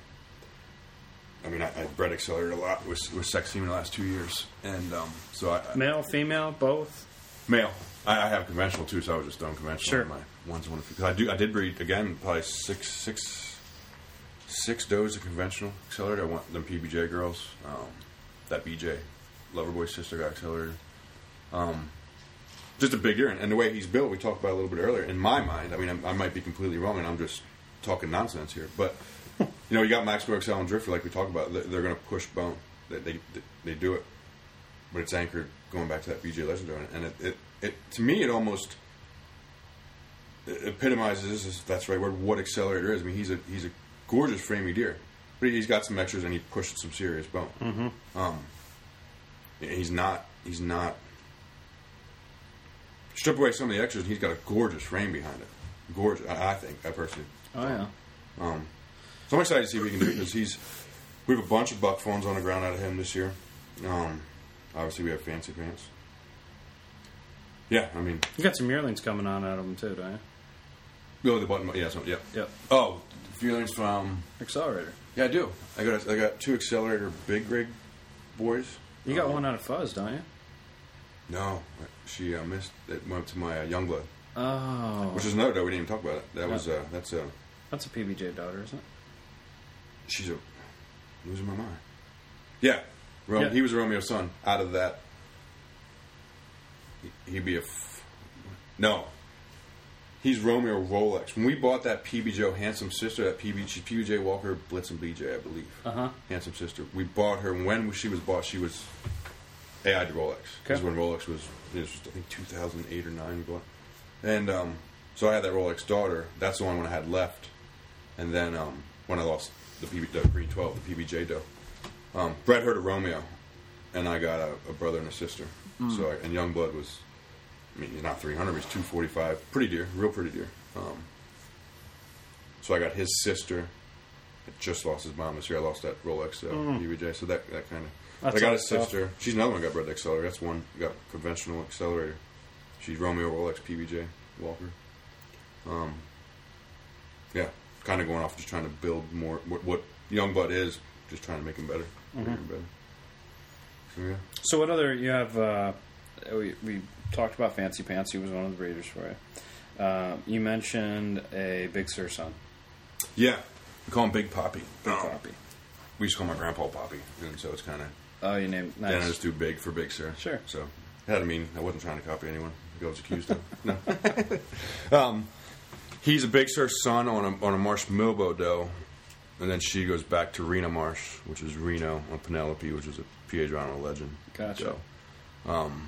I mean, I, I bred Accelerator a lot with with sex team in the last two years, and um, so I male, female, both. male. I, I have conventional too, so I was just throwing conventional. Sure. On my ones one because I do I did breed again probably six six six does of conventional Accelerator. I want them P B J girls. Um, that B J Loverboy's sister got Accelerator. Um, just a big deer, and, and the way he's built, we talked about a little bit earlier. In my mind, I mean, I'm, I might be completely wrong, and I'm just talking nonsense here. But you know, you got Maxwell Excel and Drifter, like we talked about. They're, they're going to push bone. They, they they do it, but it's anchored going back to that B J Legendary, and it, it, it to me it almost it epitomizes, if that's the right word, what Accelerator is. I mean, he's a he's a gorgeous framey deer, but he's got some extras, and he pushed some serious bone. Mm-hmm. Um, he's not he's not. Strip away some of the extras, and he's got a gorgeous frame behind it. Gorgeous, I, I think. I personally. Oh yeah. Um, so I'm excited to see what we can do because he's. We have a bunch of buck fawns on the ground out of him this year. Um, obviously, we have Fancy Pants. Yeah, I mean. You got some yearlings coming on out of them too, don't you? Oh, the button. Yeah, so, yeah. Yep. Oh, feelings from. Accelerator. Yeah, I do. I got. A, I got two Accelerator big rig boys. You got Um, one out of Fuzz, don't you? No, she uh, missed. It went to my uh, Youngblood, Oh. which is another though. We didn't even talk about it. That Yeah. was. Uh, that's a. That's a P B J daughter, isn't it? She's a. Losing my mind. Yeah. Ro- Yeah. He was a Romeo's son. Out of that, he- he'd be a. F- no. He's Romeo Rolex. When we bought that P B J Handsome Sister, that P B J, P B J Walker Blitzen B J, I believe. Uh huh. Handsome Sister. We bought her when she was bought. She was A I to Rolex. This is Okay. when Rolex was, it was, I think, two thousand eight or nine. We bought, and um, so I had that Rolex daughter. That's the one when I had left, and then um, when I lost the, P B, the Green twelve, the P B J doe, um, bred her to Romeo, and I got a, a brother and a sister. Mm. So I, and Youngblood was, I mean, he's not three hundred, he's two forty-five. Pretty deer, real pretty deer. Um, so I got his sister. I just lost his mom this year. I lost that Rolex uh, Mm. P B J. So that that kind of. That's I got all his tough. sister. She's another one got bred to Accelerator. That's one got conventional Accelerator. She's Romeo Rolex P B J Walker. Um, yeah, kind of going off just trying to build more. What, what Youngblood is, just trying to make him better. Make Mhm. him better. So yeah. So what other you have? Uh, we we talked about Fancy Pants. He was one of the breeders for you. Uh, you mentioned a Big Sur son. Yeah, we call him Big Poppy. Big Um, Poppy. We used to call my grandpa Poppy, and so it's kind of Oh, you named nice. then I just do Big for Big Sur. Sure. So that I mean I wasn't trying to copy anyone. I was accused of. No. um, he's a Big Sur son on a on a Marsh Milbo doe, and then she goes back to Reno Marsh, which is Reno on Penelope, which is a P A Toronto legend. Gotcha. So, um,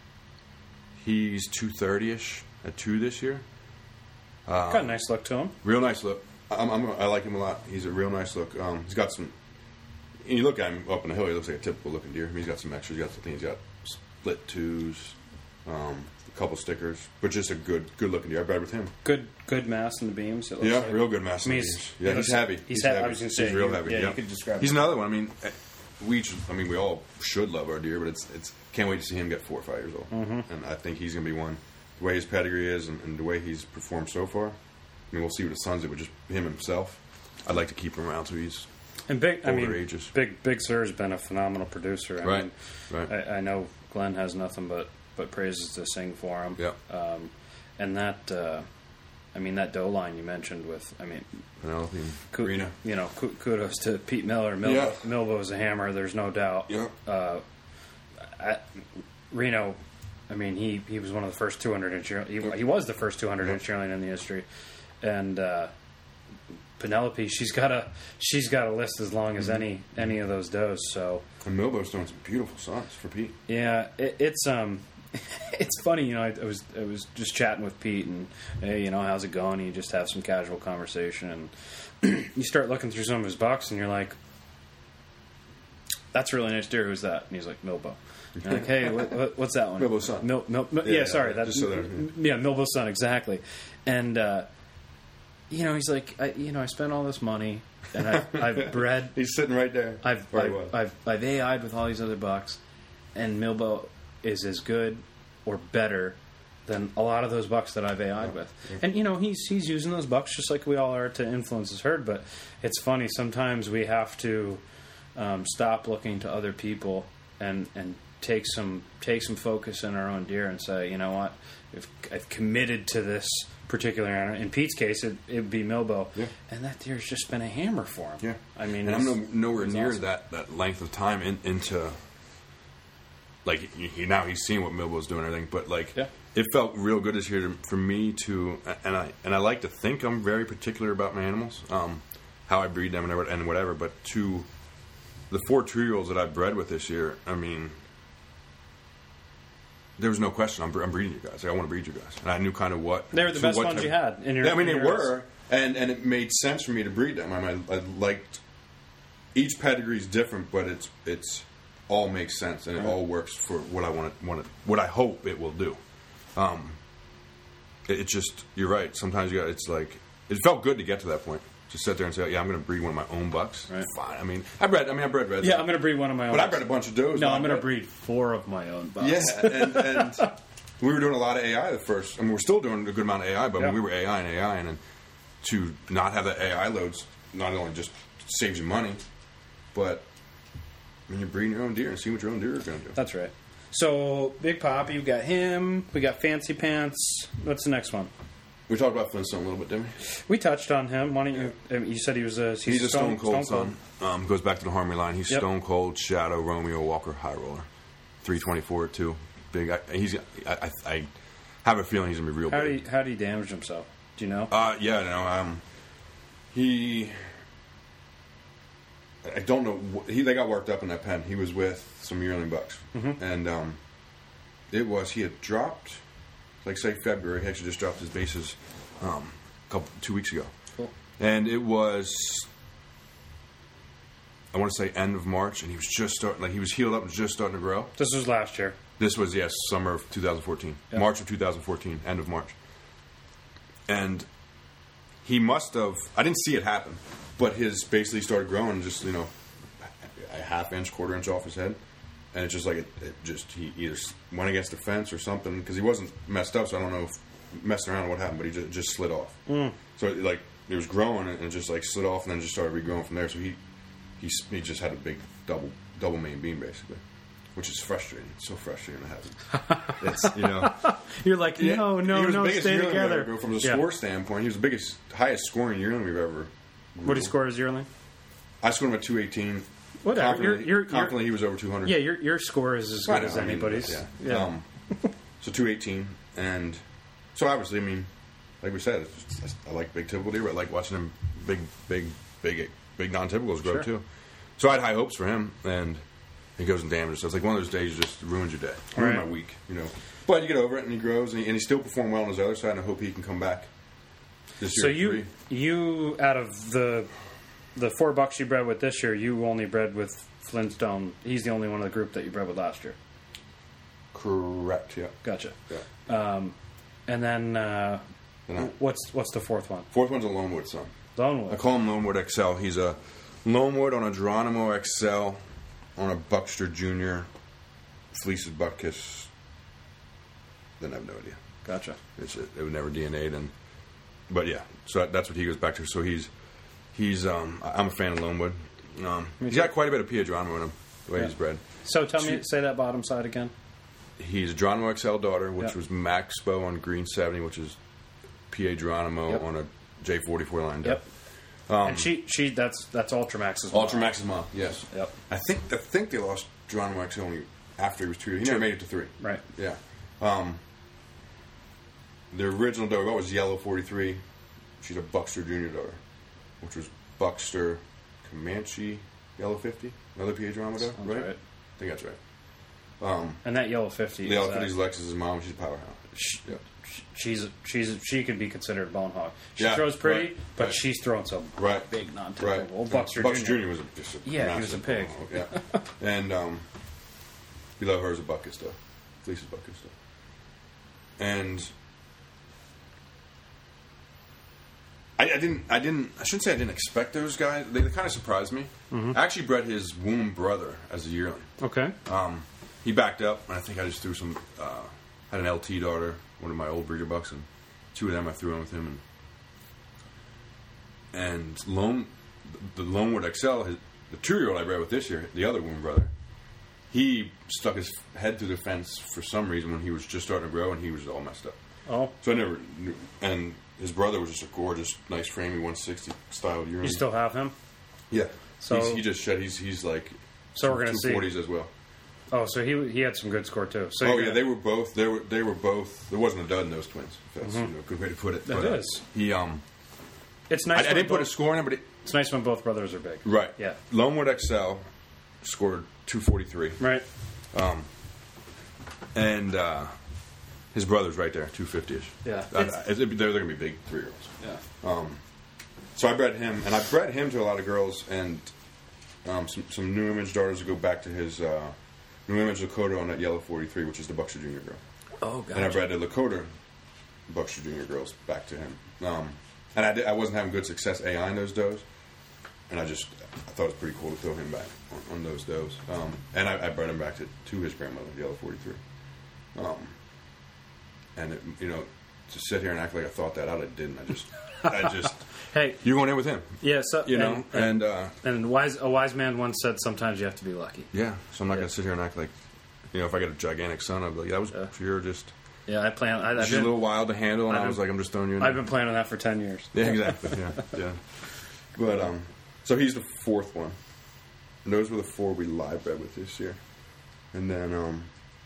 he's two thirty ish at two this year. Got a nice look to him. Real nice look. I'm, I'm, I like him a lot. He's a real nice look. Um, he's got some. You look at him up on the hill. He looks like a typical looking deer. I mean, he's got some extras. He's got something. He's got split twos, um, a couple stickers, but just a good, good looking deer. I bred with him. Good, good mass in the beams. It looks Yeah, like. real good mass. I mean, in the he's- beams. Yeah, he he's looks- heavy. he's He's he- I heavy. was gonna say, he's real you- heavy. yeah, you could describe He's him. another one. I mean, eh, we. Each, I mean, we all should love our deer, but it's it's can't wait to see him get four or five years old. Mm-hmm. And I think he's going to be one. The way his pedigree is, and, and the way he's performed so far. I mean, we'll see what his sons do, but just him himself. I'd like to keep him around so he's And big, I older mean, ages. Big Big Sur has been a phenomenal producer. I Right, mean, right. I, I know Glenn has nothing but, but praises to sing for him. Yeah. Um, and that, uh, I mean, that doe line you mentioned with, I mean, Penelope and ku- Rena. you know, ku- kudos to Pete Miller. Milbo, Yeah. Milbo's a hammer. There's no doubt. Yeah. Uh, I, Reno, I mean, he, he was one of the first two hundred inch. He, he was the first two hundred inch yearling in the history, and uh, Penelope, she's got a she's got a list as long as any any of those does. So And Milbo's doing some beautiful sons for Pete. yeah, it, it's um, it's funny, you know. I, I was I was just chatting with Pete, and hey, you know, how's it going? And you just have some casual conversation, and you start looking through some of his bucks, and you're like, "That's a really nice deer. Who's that?" And he's like, "Milbo." You're like, hey, what, what, what's that one? Milbo's son. Mil, Mil, Mil, yeah, Yeah, sorry, yeah, that's just so that- yeah, Milbo's son, exactly. And uh, you know, he's like, I, you know, I spent all this money, and I've, I've bred. He's sitting right there. I've Or he I've, was. I've I've A I'd with all these other bucks, and Milbo is as good or better than a lot of those bucks that I've A I'd with. And you know, he's he's using those bucks just like we all are to influence his herd. But it's funny, sometimes we have to um, stop looking to other people and and take some take some focus in our own deer and say, you know what, if I've committed to this particular animal. In Pete's case, it it'd be Milbo, Yeah. and that deer's just been a hammer for him. Yeah, I mean, and I'm it's- no, nowhere it's near awesome. that, that length of time in, into like you, you, now he's seeing what Milbo's doing and everything, but like Yeah. it felt real good this year to, for me to, and I and I like to think I'm very particular about my animals, um, how I breed them and whatever, and whatever. But to the four two year olds that I bred with this year, I mean. There was no question. I'm, I'm breeding you guys. Like, I want to breed you guys, and I knew kind of what They were the to best what ones type- you had in your- Yeah, I mean, in they yours. were, and and it made sense for me to breed them. I mean, I, I liked each pedigree is different, but it's it's all makes sense and it all works for what I want to want to what I hope it will do. Um, it, it just you're right. Sometimes you got it's like it felt good to get to that point. To sit there and say, yeah, I'm going to breed one of my own bucks. Right. Fine. I mean, I bred. I mean, I bred reds. Yeah, I'm going to breed one of my own. But I bred a bunch of does. No, not I'm going to red. breed four of my own bucks. Yeah, and, and we were doing a lot of A I at first. I mean, we're still doing a good amount of A I, but Yeah. we were A I and A I, and then to not have that A I loads not only just saves you money, but I mean, you're breeding your own deer and see what your own deer is going to do. That's right. So, Big Poppy, we got him. We got Fancy Pants. What's the next one? We talked about Flintstone a little bit, didn't we? We touched on him. Why don't you? I mean, you said he was a. He's, He's a Stone, Cold Stone son. Um, goes back to the Harmony line. He's Yep. Stone Cold, Shadow, Romeo, Walker, High Roller. three twenty-four, too. Big. I, he's. I, I, I have a feeling he's going to be real How big. did he, how did he damage himself? Do you know? Uh, yeah, no, um, he, I don't know, wh- he, they got worked up in that pen. He was with some yearling bucks. Mm-hmm. And, um, it was, he had dropped, like, say, February, he actually just dropped his bases, um, a couple, two weeks ago. Cool. And it was, I want to say end of March, and he was just starting, like, he was healed up and just starting to grow. This was last year. This was, yes, summer of two thousand fourteen. Yeah. March of two thousand fourteen, end of March. And he must have, I didn't see it happen, but his basically started growing just, you know, a half inch, quarter inch off his head. And it's just like, it, it just, he either went against the fence or something, because he wasn't messed up, so I don't know if messing around what happened, but he just, just slid off. Mm. So, it, like, it was growing and it just, like, slid off and then just started regrowing from there. So he, he, he just had a big double, double main beam, basically. which is frustrating. It's so frustrating to have him. It's, you know, you're like, yeah, no, no, he was no, the biggest stay yearling together. Ever, from a Yeah. score standpoint, he was the biggest, highest scoring yearling we've ever. What did he score as yearling? I scored him at two eighteen. Whatever. Confidently, You're, you're, confidently he was over two hundred. Yeah, your your score is as I good know, as I mean, anybody's. yeah. Yeah. Um, so two eighteen, and so obviously, I mean, like we said, it's just, I like big typical deer, but I like watching him big, big, big, big non-typicals grow Sure. too. So I had high hopes for him, and he goes and damages. So it's like one of those days just ruins your day, ruins Right. my week, you know. But you get over it, and he grows, and he, and he still performed well on his other side. And I hope he can come back this year. So at you three. you out of the the four bucks you bred with this year, you only bred with Flintstone. He's the only one of the group that you bred with last year. Correct. Yeah. Gotcha. Yeah. Um, and then uh, And I- what's what's the fourth one? Fourth one's a Lonewood son. I Lonewood. call him Lonewood X L. He's a Lonewood on a Geronimo X L on a Buckster Junior fleeces buck kiss. Then I have no idea. Gotcha. It's it, it would never D N A'd, and but yeah, so that, that's what he goes back to. So he's he's um I- I'm a fan of Lonewood. Um, he's got quite a bit of P A Geronimo in him, the way Yeah. he's bred. So tell me, say that bottom side again. He's a Geronimo X L daughter, which Yep. was Maxpo on Green seventy, which is P A Geronimo Yep. on a J forty-four line. Yep. Um, and she she that's that's Ultramax's mom. Ultramax's mom, yes. Yep. I think I think they lost Geronimo X L only after he was two. He never made it to three. Right. Yeah. Um, the original dog was Yellow forty-three. She's a Buckster Junior daughter, which was Buckster Comanche Yellow fifty. Another P A Geronimo dog, Sounds right? right. I think that's right. Um, And that yellow fifty. the Yellow is, uh, fifty is Lexus's mom. She's a powerhouse. sh- Yeah. She's she's she could be considered a bone hog. She Yeah, throws pretty, right, but right. she's throwing some Right. big non-typical. Right. Old Buckster, Buckster Junior. Junior was a, just a Yeah, he was a massive pig. hog, Yeah. And um, we love her as a bucket stuff. Fleece's bucket stuff. And I, I didn't. I didn't. I shouldn't say I didn't expect those guys. They, they kind of surprised me. Mm-hmm. I actually bred his womb brother as a yearling. Okay. Um, he backed up, and I think I just threw some. Uh, had an L T daughter, one of my old breeder bucks, and two of them I threw in with him. And and Lone, the Lonewood X L, his, the two-year-old I bred with this year, the other womb brother, he stuck his head through the fence for some reason when he was just starting to grow, and he was all messed up. Oh, So I never knew. And his brother was just a gorgeous, nice, framey one sixty style yearling. you still have him? Yeah. So- he's, he just shed. He's he's like. So we're gonna two see. forties as well. Oh, so he he had some good score too. So Oh you're yeah, gonna- they were both. They were. They were both. There wasn't a dud in those twins. If that's you know, a good way to put it. That But, uh, is. He um. It's I, nice. I when didn't put a both- score in it, but it, It's nice when both brothers are big. right. Yeah. Lonewood X L scored two forty three, Right. and uh, his brother's right there, two fifty ish. Yeah. Uh, It's- they're, they're going to be big three year olds. Yeah. So I bred him, and I bred him to a lot of girls, and um, some some new image daughters to go back to his uh, new image Lakota on that Yellow forty-three, which is the Buckster Junior girl. Oh, And I bred the Lakota Buckster Junior girls back to him. Um, and I, did, I wasn't having good success A I in those does, and I just I thought it was pretty cool to throw him back on, on those does. Um, and I, I bred him back to, to his grandmother, Yellow forty-three. Um, and it, you know, to sit here and act like I thought that out, I didn't. I just, I just. Hey. You're going in with him, Yeah. So you know, and, and uh, and wise a wise man once said, "Sometimes you have to be lucky." yeah. So I'm not Yeah. going to sit here and act like, you know, if I got a gigantic son, I'd be like, that was Yeah. pure just. Yeah, I plan. I, I've She's a been, little wild to handle, and I've I was been- like, I'm just throwing you in I've there. been planning that for ten years. Yeah, exactly. Yeah, yeah. But um, so he's the fourth one, and those were the four we live bred with this year, and then um,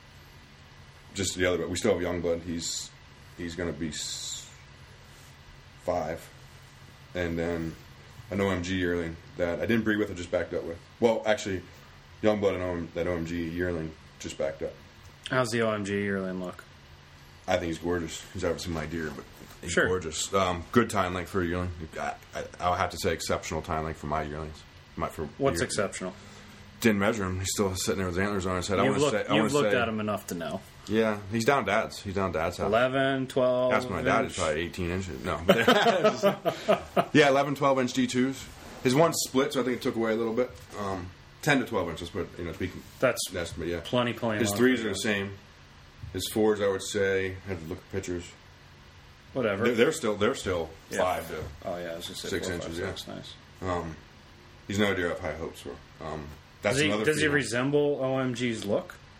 just the other. But we still have Youngblood. He's he's going to be s- five, and then an O M G yearling that I didn't breed with. I just backed up with. Well, actually, Youngblood and O M, that O M G yearling just backed up. How's the O M G yearling look? I think he's gorgeous. He's obviously my deer, but he's Sure. gorgeous. Um, good time length for a yearling. I, I, I'll have to say exceptional time length for my yearlings. My, for What's year- exceptional? Didn't measure him. He's still sitting there with his antlers on his head. I You've, want to looked, say. I you've want to looked say, at him enough to know. Yeah, he's down dad's. He's down dad's house. eleven, twelve That's my dad. He's inch? probably eighteen inches. No, but yeah, eleven, twelve inch D twos. His one's split, so I think it took away a little bit. Um, ten to twelve inches, but you know, speaking That's an estimate, yeah. plenty, plenty. His long threes for are the that. same. His fours, I would say, I had to look at pictures. Whatever. They're, they're still they're still Yeah. five to. Oh yeah, I was just say Six four, five, inches, yeah. six, Nice. He's no deer I have high hopes for. Um, that's Does he another. does he female. resemble O M G's look?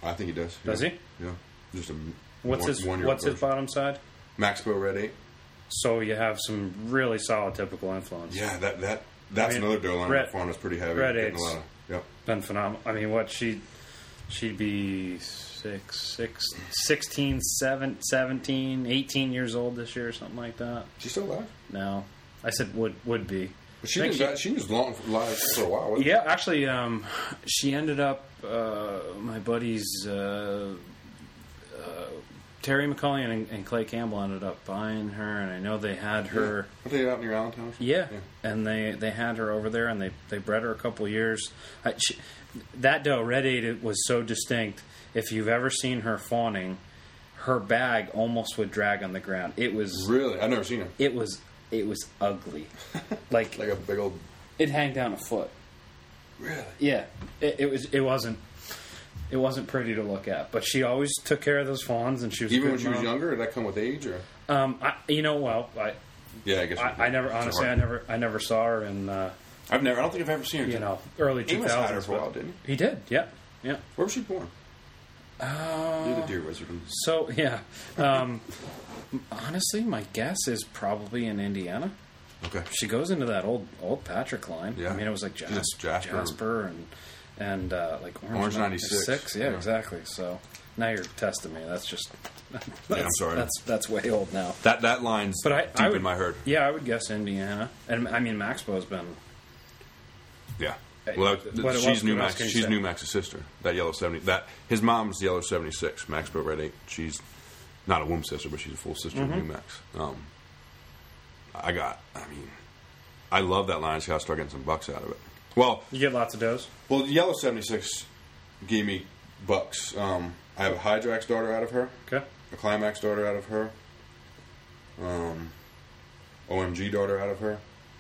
I think he does. Does yeah. he? Yeah. Just a What's one, his one-year-old What's his version. bottom side? Maxpo Red eight. So you have some really solid typical influence. Yeah, that that that's I mean, another doe line Red- on farm that's pretty heavy. Red Getting a eights. lot of, yep. Been phenomenal. I mean, what she she'd be six, six, sixteen, seven, seventeen, eighteen years old this year or something like that. She's still alive. No, I said would would be. But she I didn't. think die- She, was long alive for a while. Wasn't Yeah, actually, um, she ended up. Uh, my buddies uh, uh, Terry McCauley and, and Clay Campbell ended up buying her, and I know they had she? her. Are they out near Allentown? Yeah, and they, they had her over there, and they, they bred her a couple years. I, she, that doe, Red eight, was so distinct. If you've ever seen her fawning, her bag almost would drag on the ground. It was Really, I've never seen her. it was it was ugly. Like Like a big old. it hang down a foot. Really. Yeah, it, it was. It wasn't. It wasn't pretty to look at, but she always took care of those fawns, and she was a Even good when she was mom. younger, did that come with age or? Um, I, you know, well, I, Yeah, I guess. I, I never it's honestly, I hard. never, I never saw her in, uh, I've never. I don't think I've ever seen her. you know, early two Amos had her thousands. for a while, didn't He did, yeah, yeah. Where was she born? Uh, You're the deer wizard. so yeah, um, honestly, my guess is probably in Indiana. Okay. She goes into that old old Patrick line. Yeah. I mean, it was like Jas- Just Jasper. Jasper and and uh, like Orange, Orange ninety-six. Yeah, Yeah. exactly. So now you're testing me. That's just. That's, Yeah, I'm sorry. That's that's way old now. That that line's But I, deep I would, in my herd. Yeah, I would guess Indiana, and I mean Maxpo's been. Yeah. Hey, Well, what that, it she's was, New what else Max. can you She's say? New Max's sister. That yellow seventy. That his mom's yellow seventy six. Maxpo Red eight. She's not a womb sister, but she's a full sister Mm-hmm. of New Max. Um, I got. I mean, I love that line. I just got to start getting some bucks out of it. Well, You get lots of does. well, the yellow seventy six gave me bucks. Um, I have a Hydrax daughter out of her. Okay. A Climax daughter out of her. Um, O M G daughter out of her.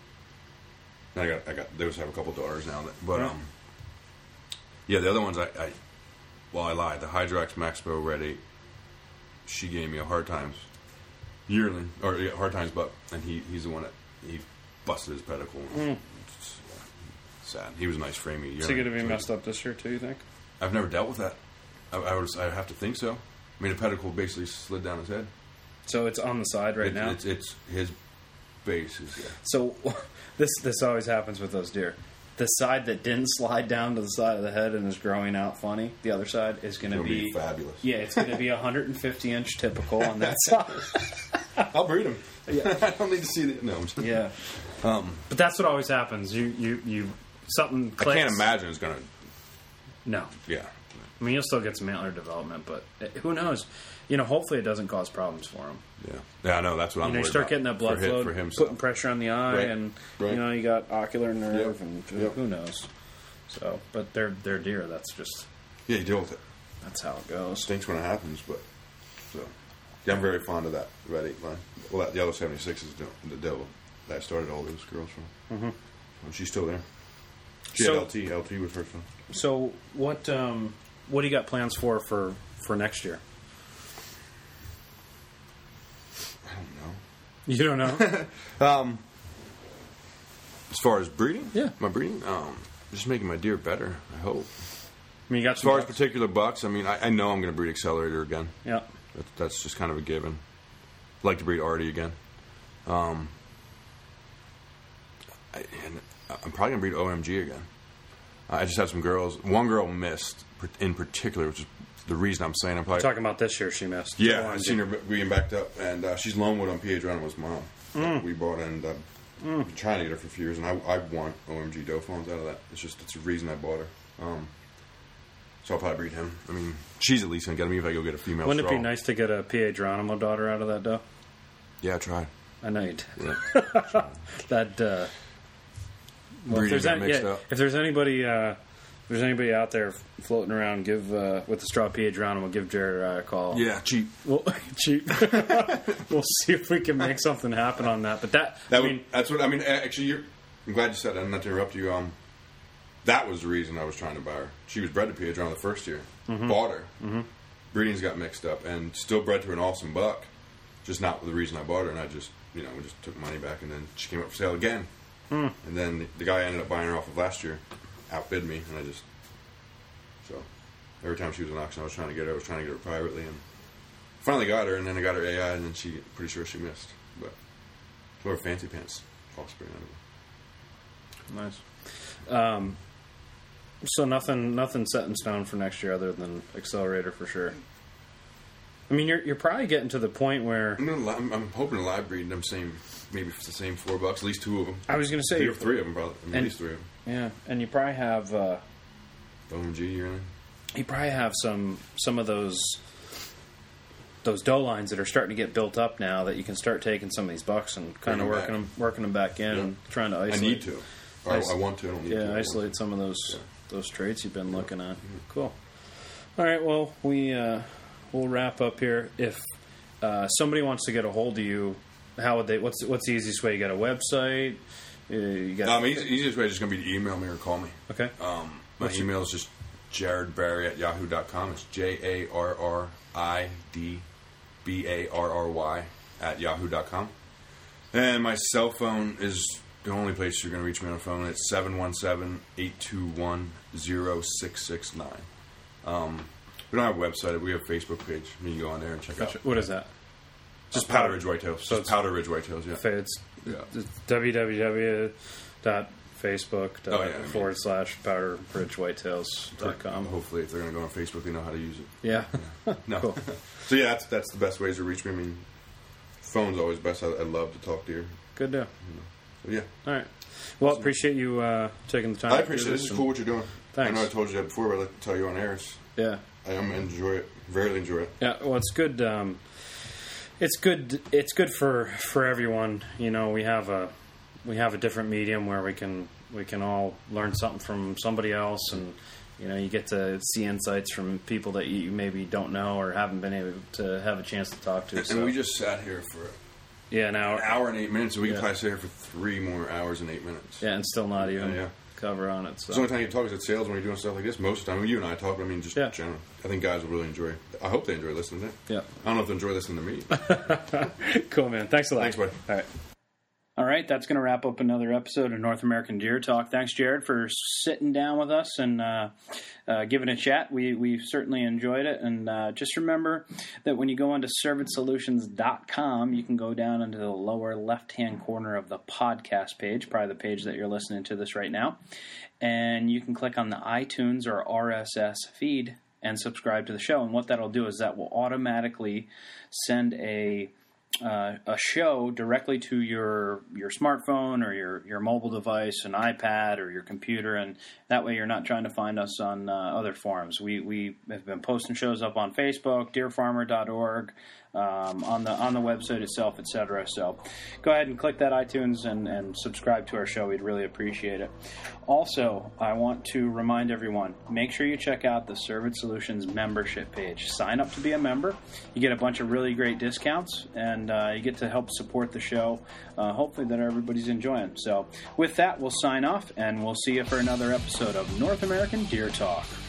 And I got, I got, those have a couple daughters now. That, but Yeah. um, yeah, the other ones, I, I, well, I lied. The Hydrax Maxpo Red eight, she gave me a hard times yearling or yeah, hard times buck, and he, he's the one that he busted his pedicle. Mm. It's, yeah, sad. He was a nice framey yearling. Is he going to be So messed up this year too? You think? I've never dealt with that. I, I would, I have to think so. I mean, the pedicle basically slid down his head. So it's on the side right It- now. It's, it's his base is yeah. So this this always happens with those deer. The side that didn't slide down to the side of the head and is growing out funny, the other side is going to It'll be, be fabulous. Yeah, it's going to be one hundred fifty inch typical on that side. I'll breed him. Yeah. I don't need to see the no. I'm just- Yeah, Um, but that's what always happens. You you you something I clicks. can't imagine it's gonna. No, Yeah. I mean you'll still get some antler development, but uh, who knows? You know, hopefully it doesn't cause problems for him. Yeah. Yeah. I know. That's what You I'm. know, you worried start about getting that blood for him, flow, for him. So. putting pressure on the eye, Right. and Right. you know you got ocular nerve, Yep. and Yep. who knows. So, but they're they're deer. That's just Yeah, you deal with it. that's how it goes. Stinks when it happens, but so. Yeah, I'm very fond of that red eight line. Well, that yellow seventy-six is the, the devil that I started all those girls from. Mm-hmm. And she's still there. She So- had L T. L T was her son. So what um, what do you got plans for for, for next year? I don't know. You don't know. Um, as far as breeding, Yeah. my breeding, um, just making my deer better. I hope. I mean, you got As some far as bucks? particular bucks, I mean, I, I know I'm going to breed Accelerator again. Yeah. That, that's just kind of a given. I'd like to breed Artie again. Um, I, and I'm probably going to breed O M G again. I just had some girls. One girl missed in particular, which is the reason I'm saying I'm probably. Talking about this year, she missed. Yeah, Oh, I seen her being backed up, and uh, she's Lonewood on P A Geronimo's mom. Mm. We bought it, and uh, been trying to get her for a few years, and I, I want O M G doe fawns out of that. It's just it's the reason I bought her. Um, so I'll probably breed him. I mean, she's at least gonna get me if I go get a female. Wouldn't it be straw. nice to get a P A Geronimo daughter out of that doe? Yeah, I tried. I know you did. Yeah. That. Uh, well, if Breeding there's, got any, mixed yeah, up. if there's anybody, uh, if there's anybody out there floating around, give uh, with the straw P A Geronimo, give Jared or I a call. Yeah, cheap. Well, cheap. We'll see if we can make something happen on that. But that, That I would, mean, that's what I mean. Actually, you're, I'm glad you said that. I'm not to interrupt you. Um, that was the reason I was trying to buy her. She was bred to P A Geronimo the first year. Mm-hmm. Bought her. Mm-hmm. Breedings got mixed up, and still bred to an awesome buck. Just not the reason I bought her. And I just, you know, we just took money back, and then she came up for sale again. Hmm. And then the, the guy I ended up buying her off of last year outbid me, and I just so every time she was in auction, I was trying to get her. I was trying to get her privately, and finally got her. And then I got her A I, and then she pretty sure she missed. But it's more fancy pants offspring out of it. Nice. Um, so nothing, nothing set in stone for next year other than Accelerator for sure. I mean, you're you're probably getting to the point where I'm, gonna, I'm, I'm hoping to live breed them same, maybe the same four bucks, at least two of them. I was going to say three, three of them, probably. I mean, and, at least three of them. Yeah, and you probably have uh, O M G, you know? You probably have some some of those those doe lines that are starting to get built up now that you can start taking some of these bucks and kind of working them working them back in, yeah. and trying to isolate. I need to. I, I want to. I don't need yeah, to. isolate some of those yeah. those traits you've been yeah. looking at. Mm-hmm. Cool. All right. Well, we uh, we'll wrap up here. If uh, somebody wants to get a hold of you, how would they? What's what's the easiest way? You got a website? Uh, you got um, easy, easiest way is just going to be to email me or call me. Okay. Um, my what's email your- is just Jared Barry at yahoo dot com. It's J A R R I D B A R R Y at yahoo dot com. And my cell phone is the only place you're going to reach me on the phone. It's seven one seven, eight two one, zero six six nine. Um, we don't have a website. We have a Facebook page. You can go on there and check gotcha. out. What is that? Just Powder Ridge Whitetails. So just Powder Ridge Whitetails, yeah. It's, yeah. it's www dot facebook oh, yeah, forward I mean, slash powder ridge whitetails dot com. Hopefully, if they're going to go on Facebook, they know how to use it. Yeah. yeah. No. Cool. So, yeah, that's, that's the best ways to reach me. I mean, phone's always best. I, I love to talk to you. Good deal. You know. So, yeah. All right. Well, awesome. Appreciate you uh, taking the time. I appreciate it. This is cool what you're doing. Thanks. I know I told you that before, but I'd like to tell you on air. Yeah. I am enjoy it. Very enjoy it. Yeah. Well, it's good. Um, it's good. It's good for, for everyone. You know, we have a we have a different medium where we can we can all learn something from somebody else, and you know, you get to see insights from people that you maybe don't know or haven't been able to have a chance to talk to. And so. we just sat here for yeah, an hour, an hour and eight minutes, and we yeah. could probably sit here for three more hours and eight minutes. Yeah, and still not even yeah, yeah. cover on it. So. The only time you talk is at sales when you're doing stuff like this. Most of the time, when you and I talk, I mean, just yeah. general. I think guys will really enjoy it. I hope they enjoy listening to it. Yeah. I don't know if they enjoy listening to me. Cool, man. Thanks a lot. Thanks, buddy. All right. All right, that's going to wrap up another episode of North American Deer Talk. Thanks, Jared, for sitting down with us and uh, uh, giving a chat. We we certainly enjoyed it. And uh, just remember that when you go onto cervid solutions dot com, you can go down into the lower left-hand corner of the podcast page, probably the page that you're listening to this right now, and you can click on the iTunes or R S S feed and subscribe to the show. And what that'll do is that will automatically send a Uh, a show directly to your your smartphone or your, your mobile device, an iPad or your computer, and that way you're not trying to find us on uh, other forums. We we have been posting shows up on Facebook, deer farmer dot org, um, on the on the website itself, et cetera. So go ahead and click that iTunes and, and subscribe to our show. We'd really appreciate it. Also, I want to remind everyone, make sure you check out the Cervid Solutions membership page. Sign up to be a member. You get a bunch of really great discounts, and uh, you get to help support the show, uh, hopefully that everybody's enjoying. So with that, we'll sign off, and we'll see you for another episode of North American Deer Talk.